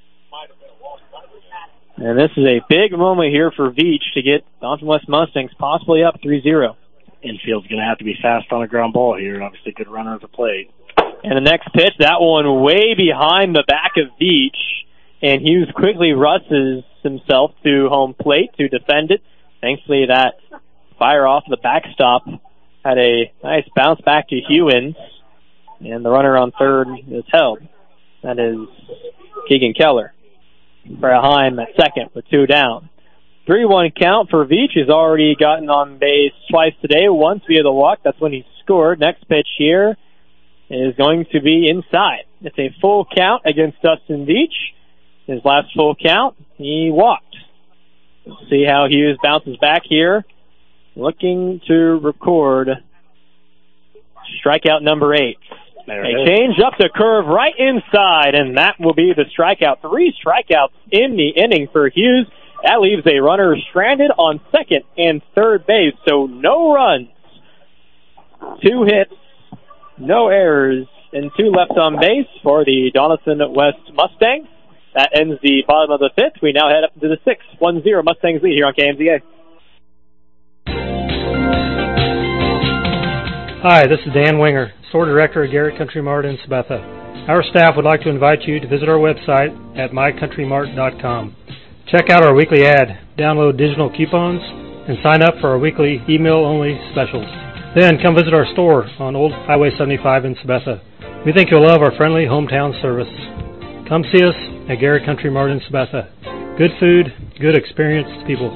And this is a big moment here for Veach to get Doniphan West Mustangs possibly up three zero. Infield's going to have to be fast on a ground ball here. Obviously, good runner at the plate. And the next pitch, that one way behind the back of Veach. And Hughes quickly rushes himself to home plate to defend it. Thankfully, that fire off the backstop had a nice bounce back to Hewins. And the runner on third is held. That is Keegan Keller. Heim at second with two down. three one count for Veach. He's already gotten on base twice today, once via the walk. That's when he scored. Next pitch here is going to be inside. It's a full count against Dustin Veach. His last full count, he walked. We'll see how Hughes bounces back here. Looking to record strikeout number eight. There a change up the curve right inside, and that will be the strikeout. Three strikeouts in the inning for Hughes. That leaves a runner stranded on second and third base, so no runs. Two hits, no errors, and two left on base for the Doniphan West Mustangs. That ends the bottom of the fifth. We now head up to the sixth. one zero Mustangs lead here on K M Z A. Hi, this is Dan Winger, Store Director at Garrett Country Mart in Sabetha. Our staff would like to invite you to visit our website at my country mart dot com. Check out our weekly ad, download digital coupons, and sign up for our weekly email-only specials. Then come visit our store on Old Highway seventy-five in Sabetha. We think you'll love our friendly hometown service. Come see us at Garrett Country Mart in Sabetha. Good food, good experienced people.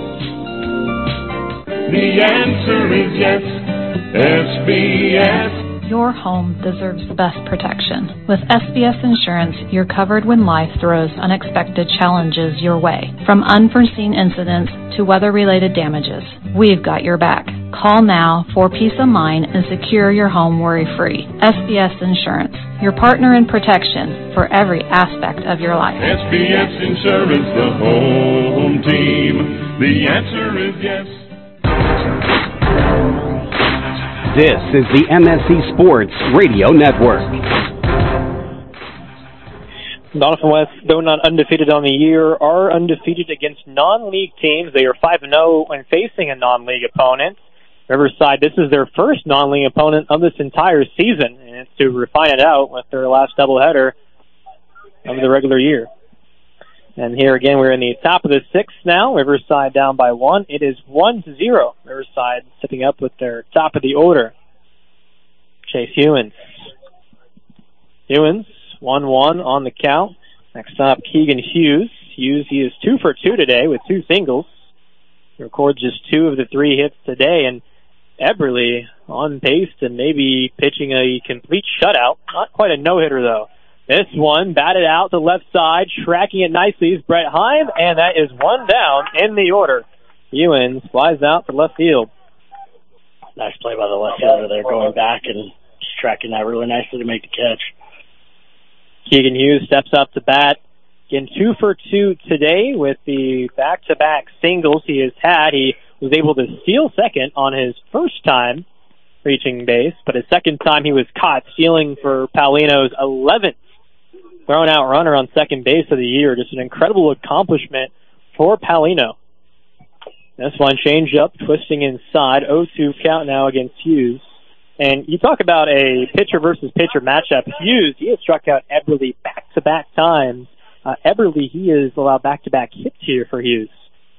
The answer is yes, S B S. Your home deserves the best protection. With S B S Insurance, you're covered when life throws unexpected challenges your way. From unforeseen incidents to weather-related damages, we've got your back. Call now for peace of mind and secure your home worry-free. S B S Insurance, your partner in protection for every aspect of your life. S B S Insurance, the home team. The answer is yes. This is the M S C Sports Radio Network. Doniphan West, though not undefeated on the year, are undefeated against non-league teams. They are five and oh when facing a non-league opponent. Riverside, this is their first non-league opponent of this entire season, and it's to refine it out with their last doubleheader of the regular year. And here again, we're in the top of the sixth now. Riverside down by one. It is one to zero. Riverside stepping up with their top of the order. Chase Hewins. Hewins, one one on the count. Next up, Keegan Hughes. Hughes, he is two for two today with two singles. He records just two of the three hits today, and Eberly on pace to maybe pitching a complete shutout. Not quite a no-hitter, though. This one batted out to left side, tracking it nicely is Brett Heim, and that is one down in the order. Ewens flies out for left field. Nice play by the left fielder there, going back and just tracking that really nicely to make the catch. Keegan Hughes steps up to bat. Again, two for two today with the back-to-back singles he has had. He was able to steal second on his first time reaching base, but his second time he was caught stealing for Paulino's eleventh thrown out runner on second base of the year. Just an incredible accomplishment for Paulino. This one changed up, twisting inside. oh two count now against Hughes. And you talk about a pitcher versus pitcher matchup. Hughes, he has struck out Eberly back-to-back times. Uh, Eberly, he has allowed back-to-back hits here for Hughes.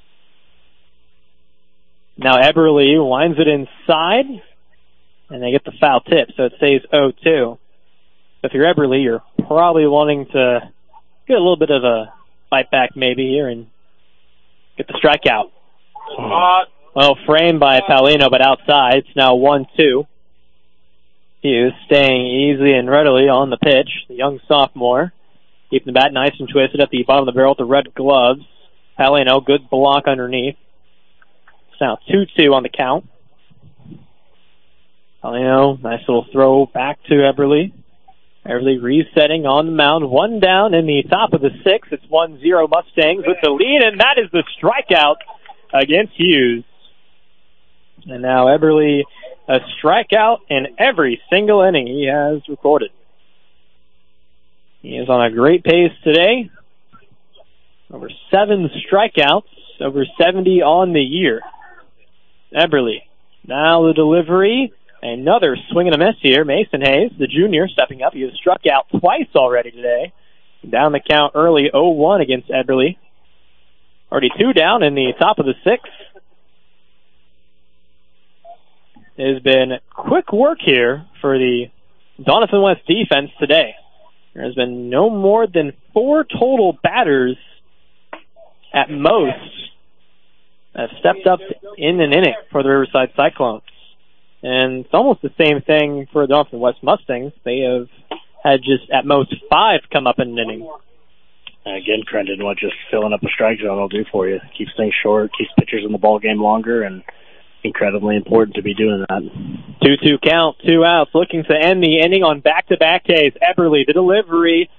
Now Eberly winds it inside, and they get the foul tip, so it stays oh two. If you're Eberly, you're probably wanting to get a little bit of a fight back maybe here and get the strikeout. Well, framed by Paulino, but outside. It's now one two. Hughes staying easily and readily on the pitch. The young sophomore keeping the bat nice and twisted at the bottom of the barrel with the red gloves. Paulino, good block underneath. It's now two two on the count. Paulino, nice little throw back to Eberly. Eberly resetting on the mound. One down in the top of the sixth. It's one zero Mustangs with the lead, and that is the strikeout against Hughes. And now Eberly, a strikeout in every single inning he has recorded. He is on a great pace today. Over seven strikeouts, over seventy on the year. Eberly, now the delivery. Another swing and a miss here. Mason Hayes, the junior, stepping up. He has struck out twice already today. Down the count early, oh one against Eberly. Already two down in the top of the sixth. It has been quick work here for the Doniphan West defense today. There has been no more than four total batters at most that have stepped up in an inning for the Riverside Cyclones. And it's almost the same thing for the Doniphan West Mustangs. They have had just at most five come up in an inning. And again, Crendon, what just filling up a strike zone will do for you. Keeps things short, keeps pitchers in the ball game longer, and incredibly important to be doing that. two two count, two outs, looking to end the inning on back-to-back days. Eberly, the delivery,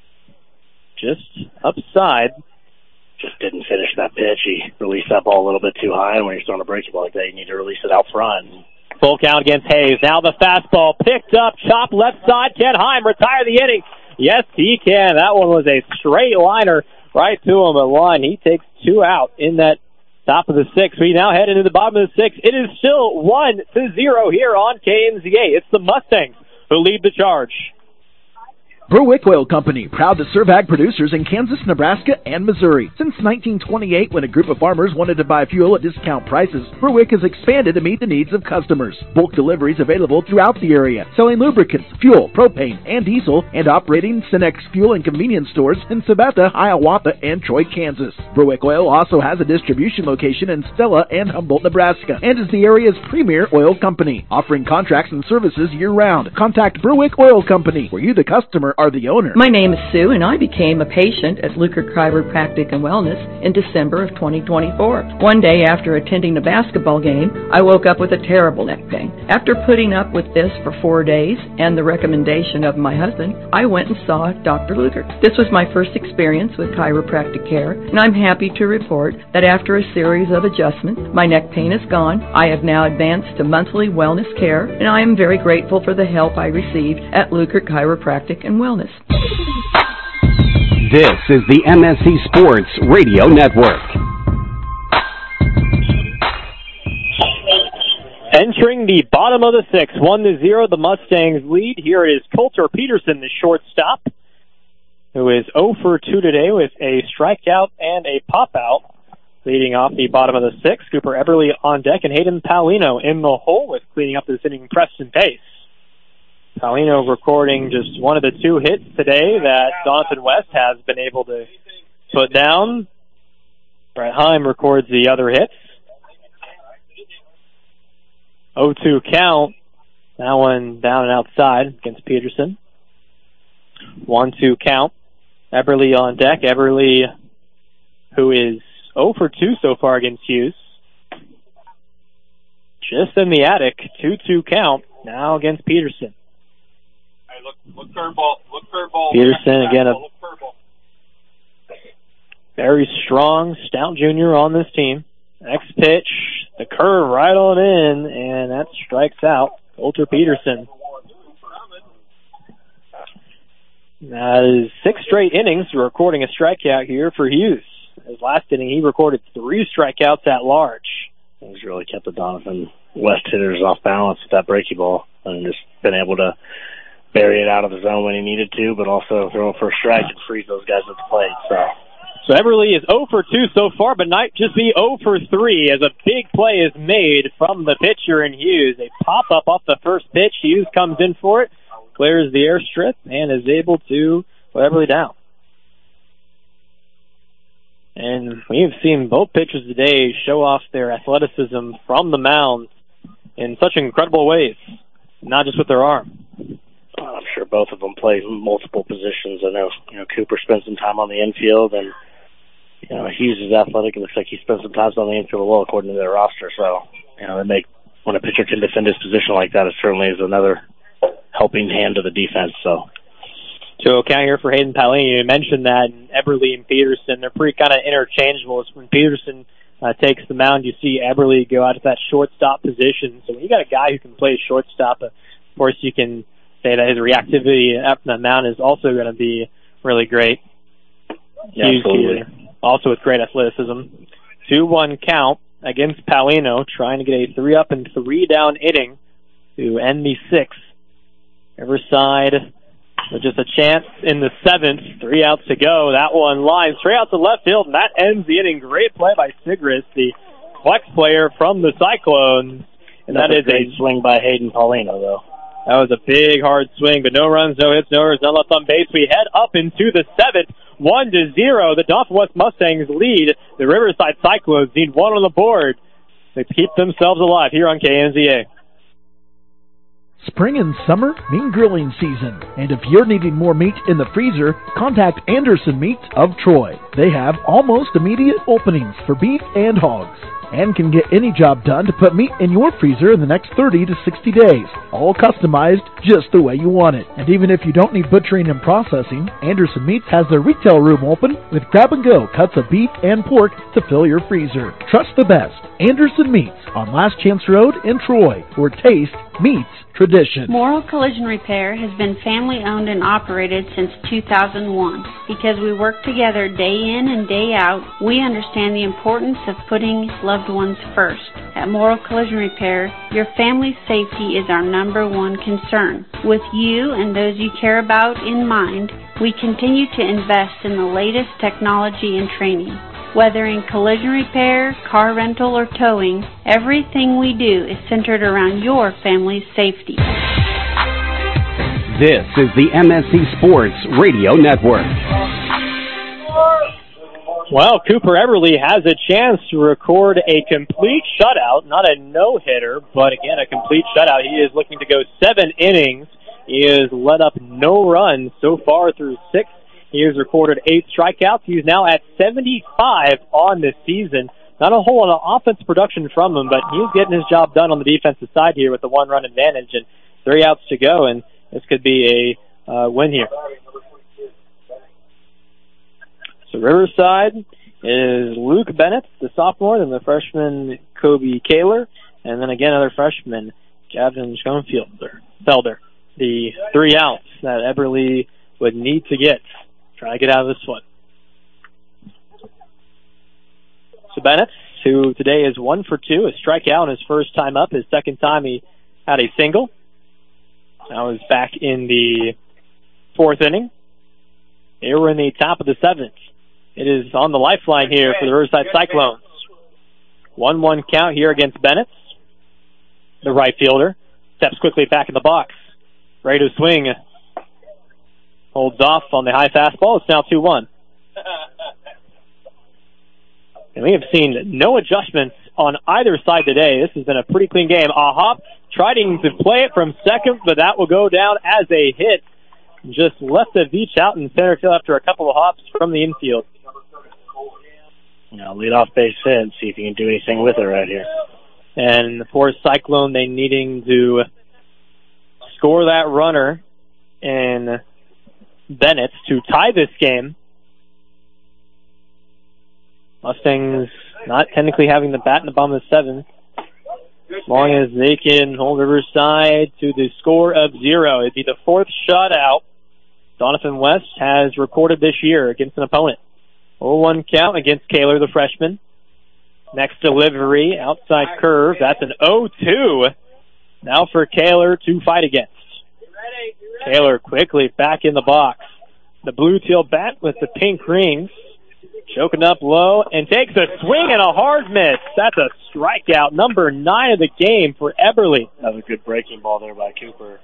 just upside. Just didn't finish that pitch. He released that ball a little bit too high, and when you're throwing a breaking ball like that, you need to release it out front. Full count against Hayes. Now the fastball picked up, chop left side. Can Heim retire the inning? Yes, he can. That one was a straight liner right to him at line. He takes two out in that top of the sixth. We now head into the bottom of the sixth. It is still one to zero here on K M Z A. It's the Mustangs who lead the charge. Berwick Oil Company, proud to serve ag producers in Kansas, Nebraska, and Missouri. Since nineteen twenty-eight, when a group of farmers wanted to buy fuel at discount prices, Berwick has expanded to meet the needs of customers. Bulk deliveries available throughout the area, selling lubricants, fuel, propane, and diesel, and operating Cenex fuel and convenience stores in Sabetha, Hiawatha, and Troy, Kansas. Berwick Oil also has a distribution location in Stella and Humboldt, Nebraska, and is the area's premier oil company, offering contracts and services year-round. Contact Berwick Oil Company, where you, the customer, are the owner. My name is Sue, and I became a patient at Lukert Chiropractic and Wellness in December of twenty twenty-four. One day after attending a basketball game, I woke up with a terrible neck pain. After putting up with this for four days and the recommendation of my husband, I went and saw Doctor Lukert. This was my first experience with chiropractic care, and I'm happy to report that after a series of adjustments, my neck pain is gone. I have now advanced to monthly wellness care, and I am very grateful for the help I received at Lukert Chiropractic and Wellness. This is the M S C Sports Radio Network. Entering the bottom of the sixth, one to zero, the Mustangs lead. Here it is Coulter Peterson, the shortstop, who is oh for two today with a strikeout and a pop-out. Leading off the bottom of the sixth, Cooper Eberly on deck, and Hayden Paulino in the hole with cleaning up this inning, Preston Pace. Paulino recording just one of the two hits today that Doniphan West has been able to put down. Brett Heim records the other hits. oh two count. That one down and outside against Peterson. one two count. Eberly on deck. Eberly, who is oh for two so far against Hughes. Just in the attic. two two count now against Peterson. Hey, look, look curveball. Look curveball. Peterson, again, a look curveball. very strong Stout Junior on this team. Next pitch, the curve right on in, and that strikes out Coulter Peterson. That is six straight innings recording a strikeout here for Hughes. His last inning, he recorded three strikeouts at large. He's really kept the Donovan West hitters off balance with that breaky ball and just been able to bury it out of the zone when he needed to, but also throw for a strike and freeze those guys at the plate. So, so Eberly is oh for two so far, but might just be oh for three as a big play is made from the pitcher in Hughes. A pop-up off the first pitch. Hughes comes in for it, clears the airstrip, and is able to put Eberly down. And we've seen both pitchers today show off their athleticism from the mound in such incredible ways, not just with their arm. I'm sure both of them play multiple positions. I know, you know, Cooper spent some time on the infield, and, you know, Hughes is athletic. It looks like he spent some time on the infield as well, according to their roster. So, you know, they make, when a pitcher can defend his position like that, it certainly is another helping hand to the defense. So, to account here for Hayden Palini, you mentioned that and Eberly and Peterson, they're pretty kind of interchangeable. It's when Peterson uh, takes the mound, you see Eberly go out to that shortstop position. So when you got a guy who can play shortstop, uh, of course you can say that his reactivity up the mound is also going to be really great. Yeah, absolutely. Also with great athleticism. two one count against Palino, trying to get a three up and three down inning to end the sixth. Riverside with just a chance in the seventh, three outs to go. That one lines straight out to left field, and that ends the inning. Great play by Sigris, the flex player from the Cyclones. And That's that a is great a swing by Hayden Paulino, though. That was a big, hard swing, but no runs, no hits, no errors, none left on base. We head up into the seventh, one to zero. The Dauphin West Mustangs lead. The Riverside Cyclones need one on the board to keep themselves alive here on K N Z A. Spring and summer mean grilling season, and if you're needing more meat in the freezer, contact Anderson Meats of Troy. They have almost immediate openings for beef and hogs, and can get any job done to put meat in your freezer in the next thirty to sixty days, all customized just the way you want it. And even if you don't need butchering and processing, Anderson Meats has their retail room open with grab-and-go cuts of beef and pork to fill your freezer. Trust the best, Anderson Meats on Last Chance Road in Troy, where taste meets tradition. Morrow Collision Repair has been family-owned and operated since two thousand one. Because we work together day in and day out, we understand the importance of putting loved ones first. At Morrow Collision Repair, your family's safety is our number one concern. With you and those you care about in mind, we continue to invest in the latest technology and training. Whether in collision repair, car rental, or towing, everything we do is centered around your family's safety. This is the M S C Sports Radio Network. Well, Cooper Eberly has a chance to record a complete shutout, not a no-hitter, but again, a complete shutout. He is looking to go seven innings. He has let up no runs so far through six. He has recorded eight strikeouts. He's now at seventy-five on the season. Not a whole lot of offense production from him, but he's getting his job done on the defensive side here with the one-run advantage and three outs to go, and this could be a uh, win here. So Riverside is Luke Bennett, the sophomore, then the freshman Kobe Kaler, and then again another freshman, Gavin Schoenfelder, Felder. The three outs that Eberly would need to get. Try to get out of this one. So Bennett, who today is one for two, a strikeout in his first time up. His second time he had a single. Now he's back in the fourth inning. Here we're in the top of the seventh. It is on the lifeline here for the Riverside Cyclones. one one count here against Bennett. The right fielder steps quickly back in the box. Ready to swing. Holds off on the high fastball. It's now two one. And we have seen no adjustments on either side today. This has been a pretty clean game. A hop, trying to play it from second, but that will go down as a hit. Just left the Veach out in center field after a couple of hops from the infield. Now lead off base hit, see if you can do anything with it right here. And for Cyclone, they needing to score that runner in Bennett to tie this game. Mustangs not technically having the bat in the bottom of the seventh. As long as they can hold Riverside to the score of zero. It'd be the fourth shutout Donovan West has recorded this year against an opponent. oh one count against Kaler, the freshman. Next delivery, outside curve. That's an oh two. Now for Kaler to fight against. Kaler quickly back in the box. The blue teal bat with the pink rings. Choking up low and takes a swing and a hard miss. That's a strikeout. Number nine of the game for Eberly. That was a good breaking ball there by Cooper.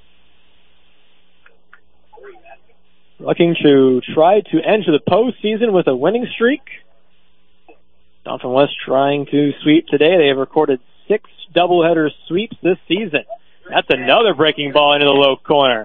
Looking to try to enter the postseason with a winning streak. Donovan West trying to sweep today. They have recorded six doubleheader sweeps this season. That's another breaking ball into the low corner.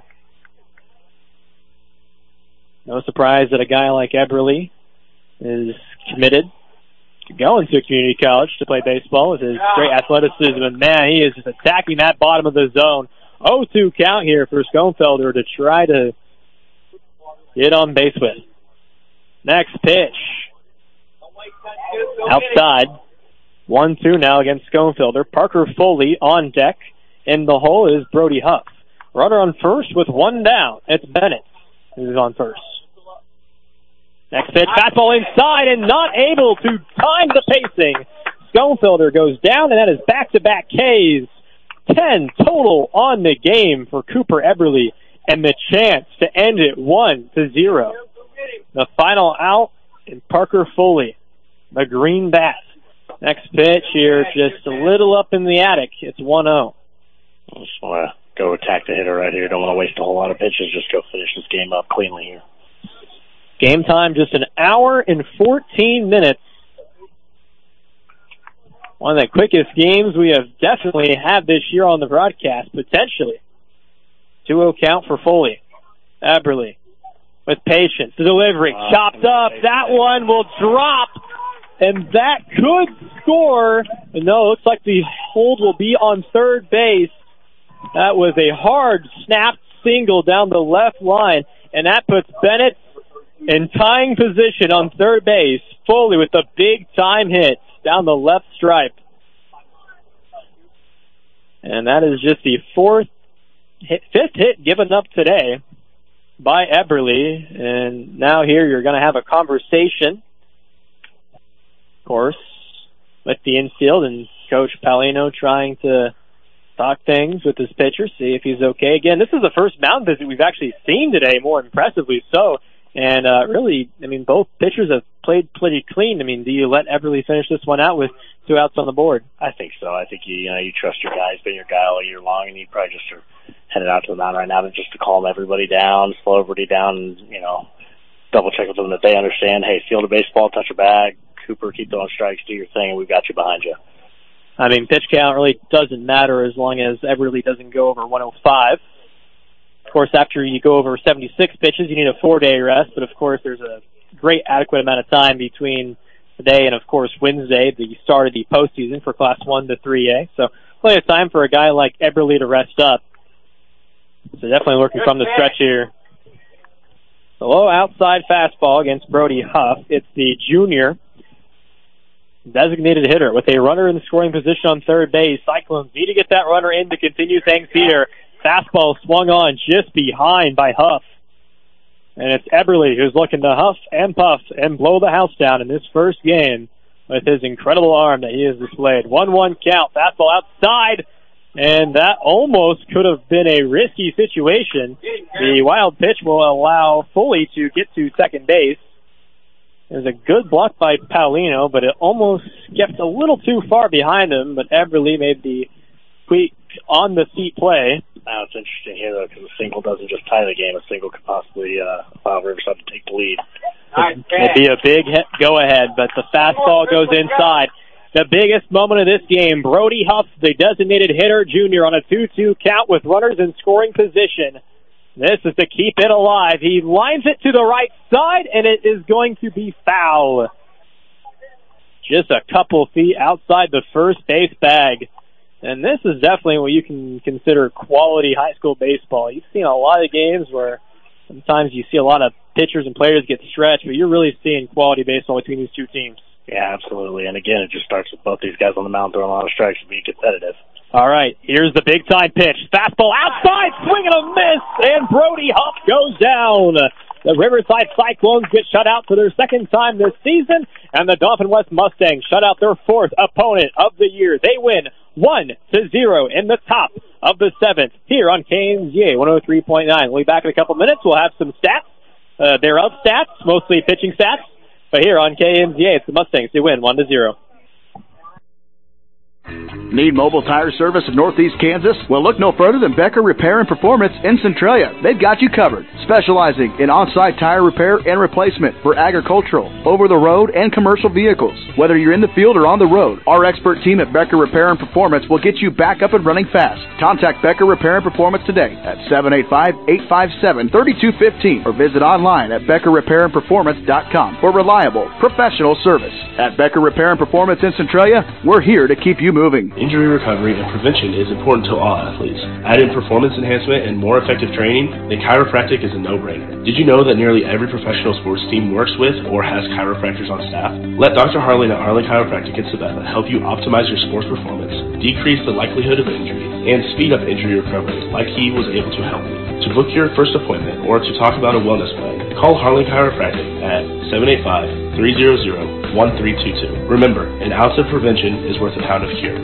No surprise that a guy like Eberly is committed to going to a community college to play baseball with his great athleticism. And, man, he is just attacking that bottom of the zone. oh two count here for Schoenfelder to try to get on base with. Next pitch. Outside. one two now against Schoenfelder. Parker Foley on deck. In the hole is Brody Huff. Runner on first with one down. It's Bennett who's on first. Next pitch, fastball inside and not able to time the pacing. Schoenfelder goes down, and that is back-to-back Ks. Ten total on the game for Cooper Eberly, and the chance to end it one to zero. The final out in Parker Foley, the green bat. Next pitch here, just a little up in the attic. It's one oh. I just want to go attack the hitter right here. Don't want to waste a whole lot of pitches. Just go finish this game up cleanly here. Game time, just an hour and fourteen minutes. One of the quickest games we have definitely had this year on the broadcast, potentially. two oh count for Foley. Eberly with patience. The delivery uh, chopped up. That one will drop, and that could score. No, it looks like the hold will be on third base. That was a hard snapped single down the left line, and that puts Bennett in tying position on third base. Foley with the big time hit down the left stripe. And that is just the fourth, hit, fifth hit given up today by Eberly. And now here you're going to have a conversation, of course, with the infield and Coach Palino trying to talk things with his pitcher, see if he's okay. Again, this is the first mound visit we've actually seen today, more impressively so. And uh, really, I mean, both pitchers have played pretty clean. I mean, do you let Eberly finish this one out with two outs on the board? I think so. I think you, you know, you trust your guy. He's been your guy all year long, and you probably just are headed out to the mound right now to just to calm everybody down, slow everybody down, and, you know, double check with them that they understand, hey, field a baseball, touch a bag, Cooper, keep throwing strikes, do your thing, and we've got you behind you. I mean, pitch count really doesn't matter as long as Eberly doesn't go over one oh five. Of course, after you go over seventy-six pitches, you need a four-day rest, but of course there's a great adequate amount of time between today and, of course, Wednesday, the start of the postseason for Class one to three A. So plenty of time for a guy like Eberly to rest up. So definitely looking from the stretch here. The low outside fastball against Brody Huff. It's the junior designated hitter with a runner in the scoring position on third base. Cyclones need to get that runner in to continue things here. Fastball swung on just behind by Huff. And it's Eberly who's looking to huff and puff and blow the house down in this first game with his incredible arm that he has displayed. one one count, fastball outside, and that almost could have been a risky situation. The wild pitch will allow Foley to get to second base. There's a good block by Paulino, but it almost kept a little too far behind him, but Eberly made the quick on-the-seat play. Now it's interesting here, though, because a single doesn't just tie the game. A single could possibly uh, allow Riverside to take the lead. It'd be a big he- go-ahead, but the fastball goes inside. The biggest moment of this game, Brody Huff, the designated hitter junior, on a two two count with runners in scoring position. This is to keep it alive. He lines it to the right side, and it is going to be foul. Just a couple feet outside the first base bag. And this is definitely what you can consider quality high school baseball. You've seen a lot of games where sometimes you see a lot of pitchers and players get stretched, but you're really seeing quality baseball between these two teams. Yeah, absolutely. And again, it just starts with both these guys on the mound throwing a lot of strikes and being competitive. All right, here's the big-time pitch. Fastball outside, swing and a miss, and Brody Huff goes down. The Riverside Cyclones get shut out for their second time this season, and the Dauphin West Mustangs shut out their fourth opponent of the year. They win one to zero in the top of the seventh here on K M Z A one oh three point nine. We'll be back in a couple minutes. We'll have some stats. Uh, they're of stats, mostly pitching stats. But here on K M Z A, it's the Mustangs. They win one to zero. Need mobile tire service in Northeast Kansas? Well, look no further than Becker Repair and Performance in Centralia. They've got you covered, specializing in on-site tire repair and replacement for agricultural, over-the-road, and commercial vehicles. Whether you're in the field or on the road, our expert team at Becker Repair and Performance will get you back up and running fast. Contact Becker Repair and Performance today at seven eight five, eight five seven, three two one five or visit online at becker repair and performance dot com for reliable, professional service. At Becker Repair and Performance in Centralia, we're here to keep you moving. Injury recovery and prevention is important to all athletes. Add in performance enhancement and more effective training, then chiropractic is a no-brainer. Did you know that nearly every professional sports team works with or has chiropractors on staff? Let Doctor Harlan at Harlan Chiropractic in Sabetha help you optimize your sports performance, decrease the likelihood of injury, and speed up injury recovery like he was able to help me. To book your first appointment or to talk about a wellness plan, call Harlan Chiropractic at seven eight five, three zero zero, one three two two. Remember, an ounce of prevention is worth a pound of cure.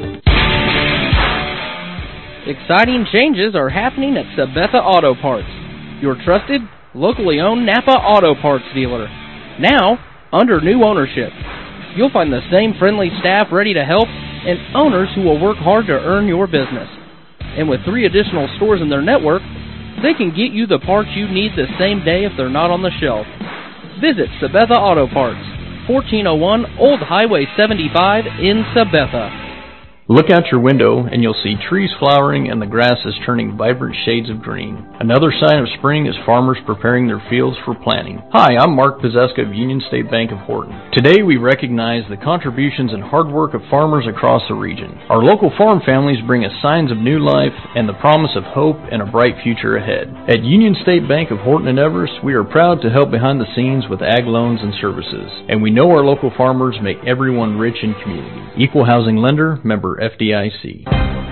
Exciting changes are happening at Sabetha Auto Parts, your trusted, locally owned Napa Auto Parts dealer. Now, under new ownership. You'll find the same friendly staff ready to help and owners who will work hard to earn your business. And with three additional stores in their network, they can get you the parts you need the same day if they're not on the shelf. Visit Sabetha Auto Parts, fourteen oh one Old Highway seventy-five in Sabetha. Look out your window and you'll see trees flowering and the grass is turning vibrant shades of green. Another sign of spring is farmers preparing their fields for planting. Hi, I'm Mark Pizeska of Union State Bank of Horton. Today we recognize the contributions and hard work of farmers across the region. Our local farm families bring us signs of new life and the promise of hope and a bright future ahead. At Union State Bank of Horton and Everest, we are proud to help behind the scenes with ag loans and services. And we know our local farmers make everyone rich in community. Equal Housing Lender, member F D I C.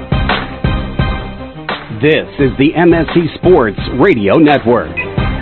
This is the M S C Sports Radio Network.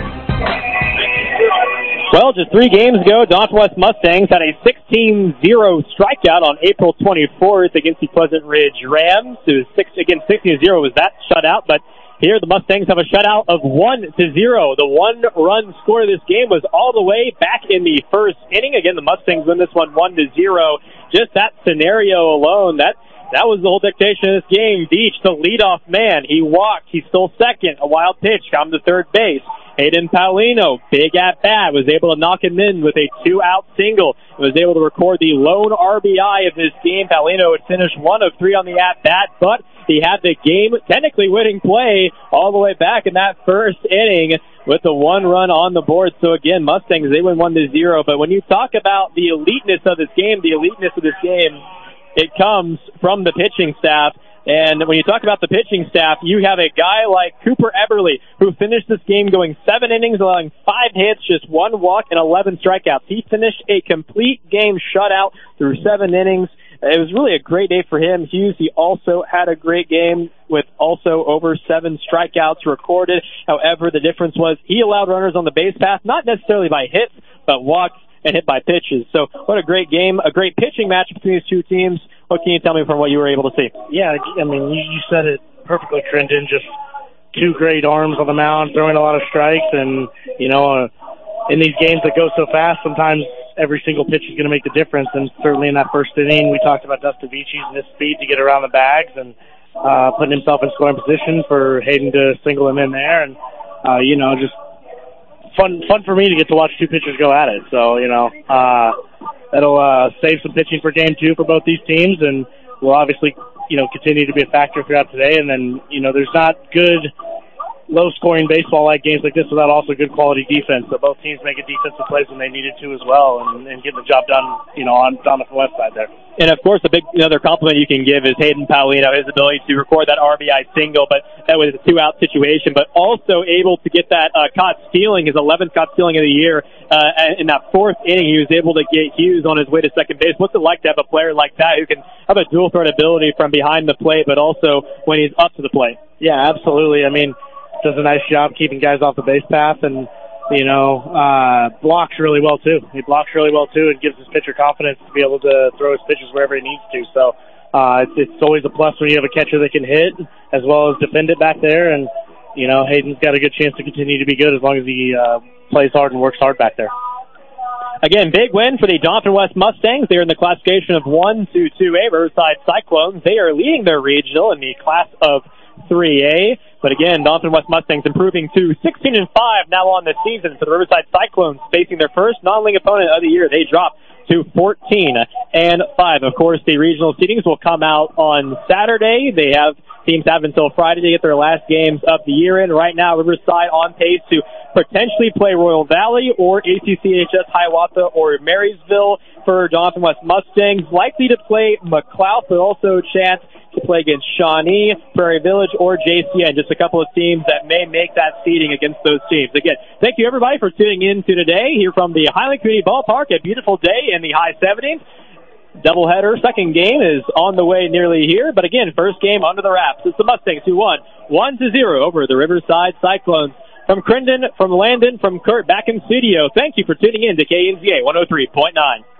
Well, just three games ago, Dauphin West Mustangs had a sixteen zero strikeout on April twenty-fourth against the Pleasant Ridge Rams. It was six, again, sixteen zero was that shutout, but here the Mustangs have a shutout of one to zero. The one-run score of this game was all the way back in the first inning. Again, the Mustangs win this one one to zero. Just that scenario alone, that That was the whole dictation of this game. Beach, the leadoff man. He walked. He stole second. A wild pitch. Got him to third base. Hayden Paulino, big at-bat, was able to knock him in with a two-out single. Was able to record the lone R B I of this game. Paulino would finish one of three on the at-bat, but he had the game technically winning play all the way back in that first inning with the one run on the board. So again, Mustangs, they win one to zero. But when you talk about the eliteness of this game, the eliteness of this game, it comes from the pitching staff. And when you talk about the pitching staff, you have a guy like Cooper Eberly, who finished this game going seven innings, allowing five hits, just one walk, and eleven strikeouts. He finished a complete game shutout through seven innings. It was really a great day for him. Hughes, he also had a great game with also over seven strikeouts recorded. However, the difference was he allowed runners on the base path, not necessarily by hits, but walks and hit by pitches. So what a great game, a great pitching match between these two teams. What can you tell me from what you were able to see? Yeah, I mean, you, you said it perfectly, Trenton. Just two great arms on the mound, throwing a lot of strikes. And, you know, uh, in these games that go so fast, sometimes every single pitch is going to make the difference. And certainly in that first inning, we talked about Dustin Beachy's and his speed to get around the bags. And uh, putting himself in scoring position for Hayden to single him in there. And, uh, you know, just fun fun for me to get to watch two pitchers go at it. So, you know, uh, that'll uh, save some pitching for game two for both these teams, and will obviously, you know, continue to be a factor throughout today. And then, you know, there's not good low-scoring baseball-like games like this without also good quality defense. So both teams making defensive plays when they needed to as well, and, and getting the job done, you know, on, on the west side there. And, of course, the big another compliment you can give is Hayden Paulino, his ability to record that R B I single, but that was a two-out situation, but also able to get that uh, caught stealing, his eleventh caught stealing of the year. Uh, in that fourth inning, he was able to get Hughes on his way to second base. What's it like to have a player like that who can have a dual-threat ability from behind the plate, but also when he's up to the plate? Yeah, absolutely. I mean, does a nice job keeping guys off the base path, and, you know, uh, blocks really well, too. He blocks really well, too, and gives his pitcher confidence to be able to throw his pitches wherever he needs to. So uh, it's, it's always a plus when you have a catcher that can hit as well as defend it back there. And, you know, Hayden's got a good chance to continue to be good as long as he uh, plays hard and works hard back there. Again, big win for the Dauphin West Mustangs. They're in the classification of one to two A. Riverside Cyclones, they are leading their regional in the class of three A. But again, Dauphin West Mustangs improving to sixteen and five now on the season for the Riverside Cyclones, facing their first non-league opponent of the year. They drop to fourteen and five. Of course, the regional seedings will come out on Saturday. They have teams have until Friday to get their last games of the year in. Right now, Riverside on pace to potentially play Royal Valley or A C C H S Hiawatha or Marysville. For Dauphin West Mustangs, likely to play McLeod, but also a chance to play against Shawnee, Prairie Village, or J C N. Just a couple of teams that may make that seeding against those teams. Again, thank you everybody for tuning in to today here from the Highland Community Ballpark. A beautiful day in the high seventies. Doubleheader, second game is on the way nearly here, but again, first game under the wraps. It's the Mustangs who won one to zero over the Riverside Cyclones. From Crendon, from Landon, from Kurt, back in studio, thank you for tuning in to K N Z A one oh three point nine.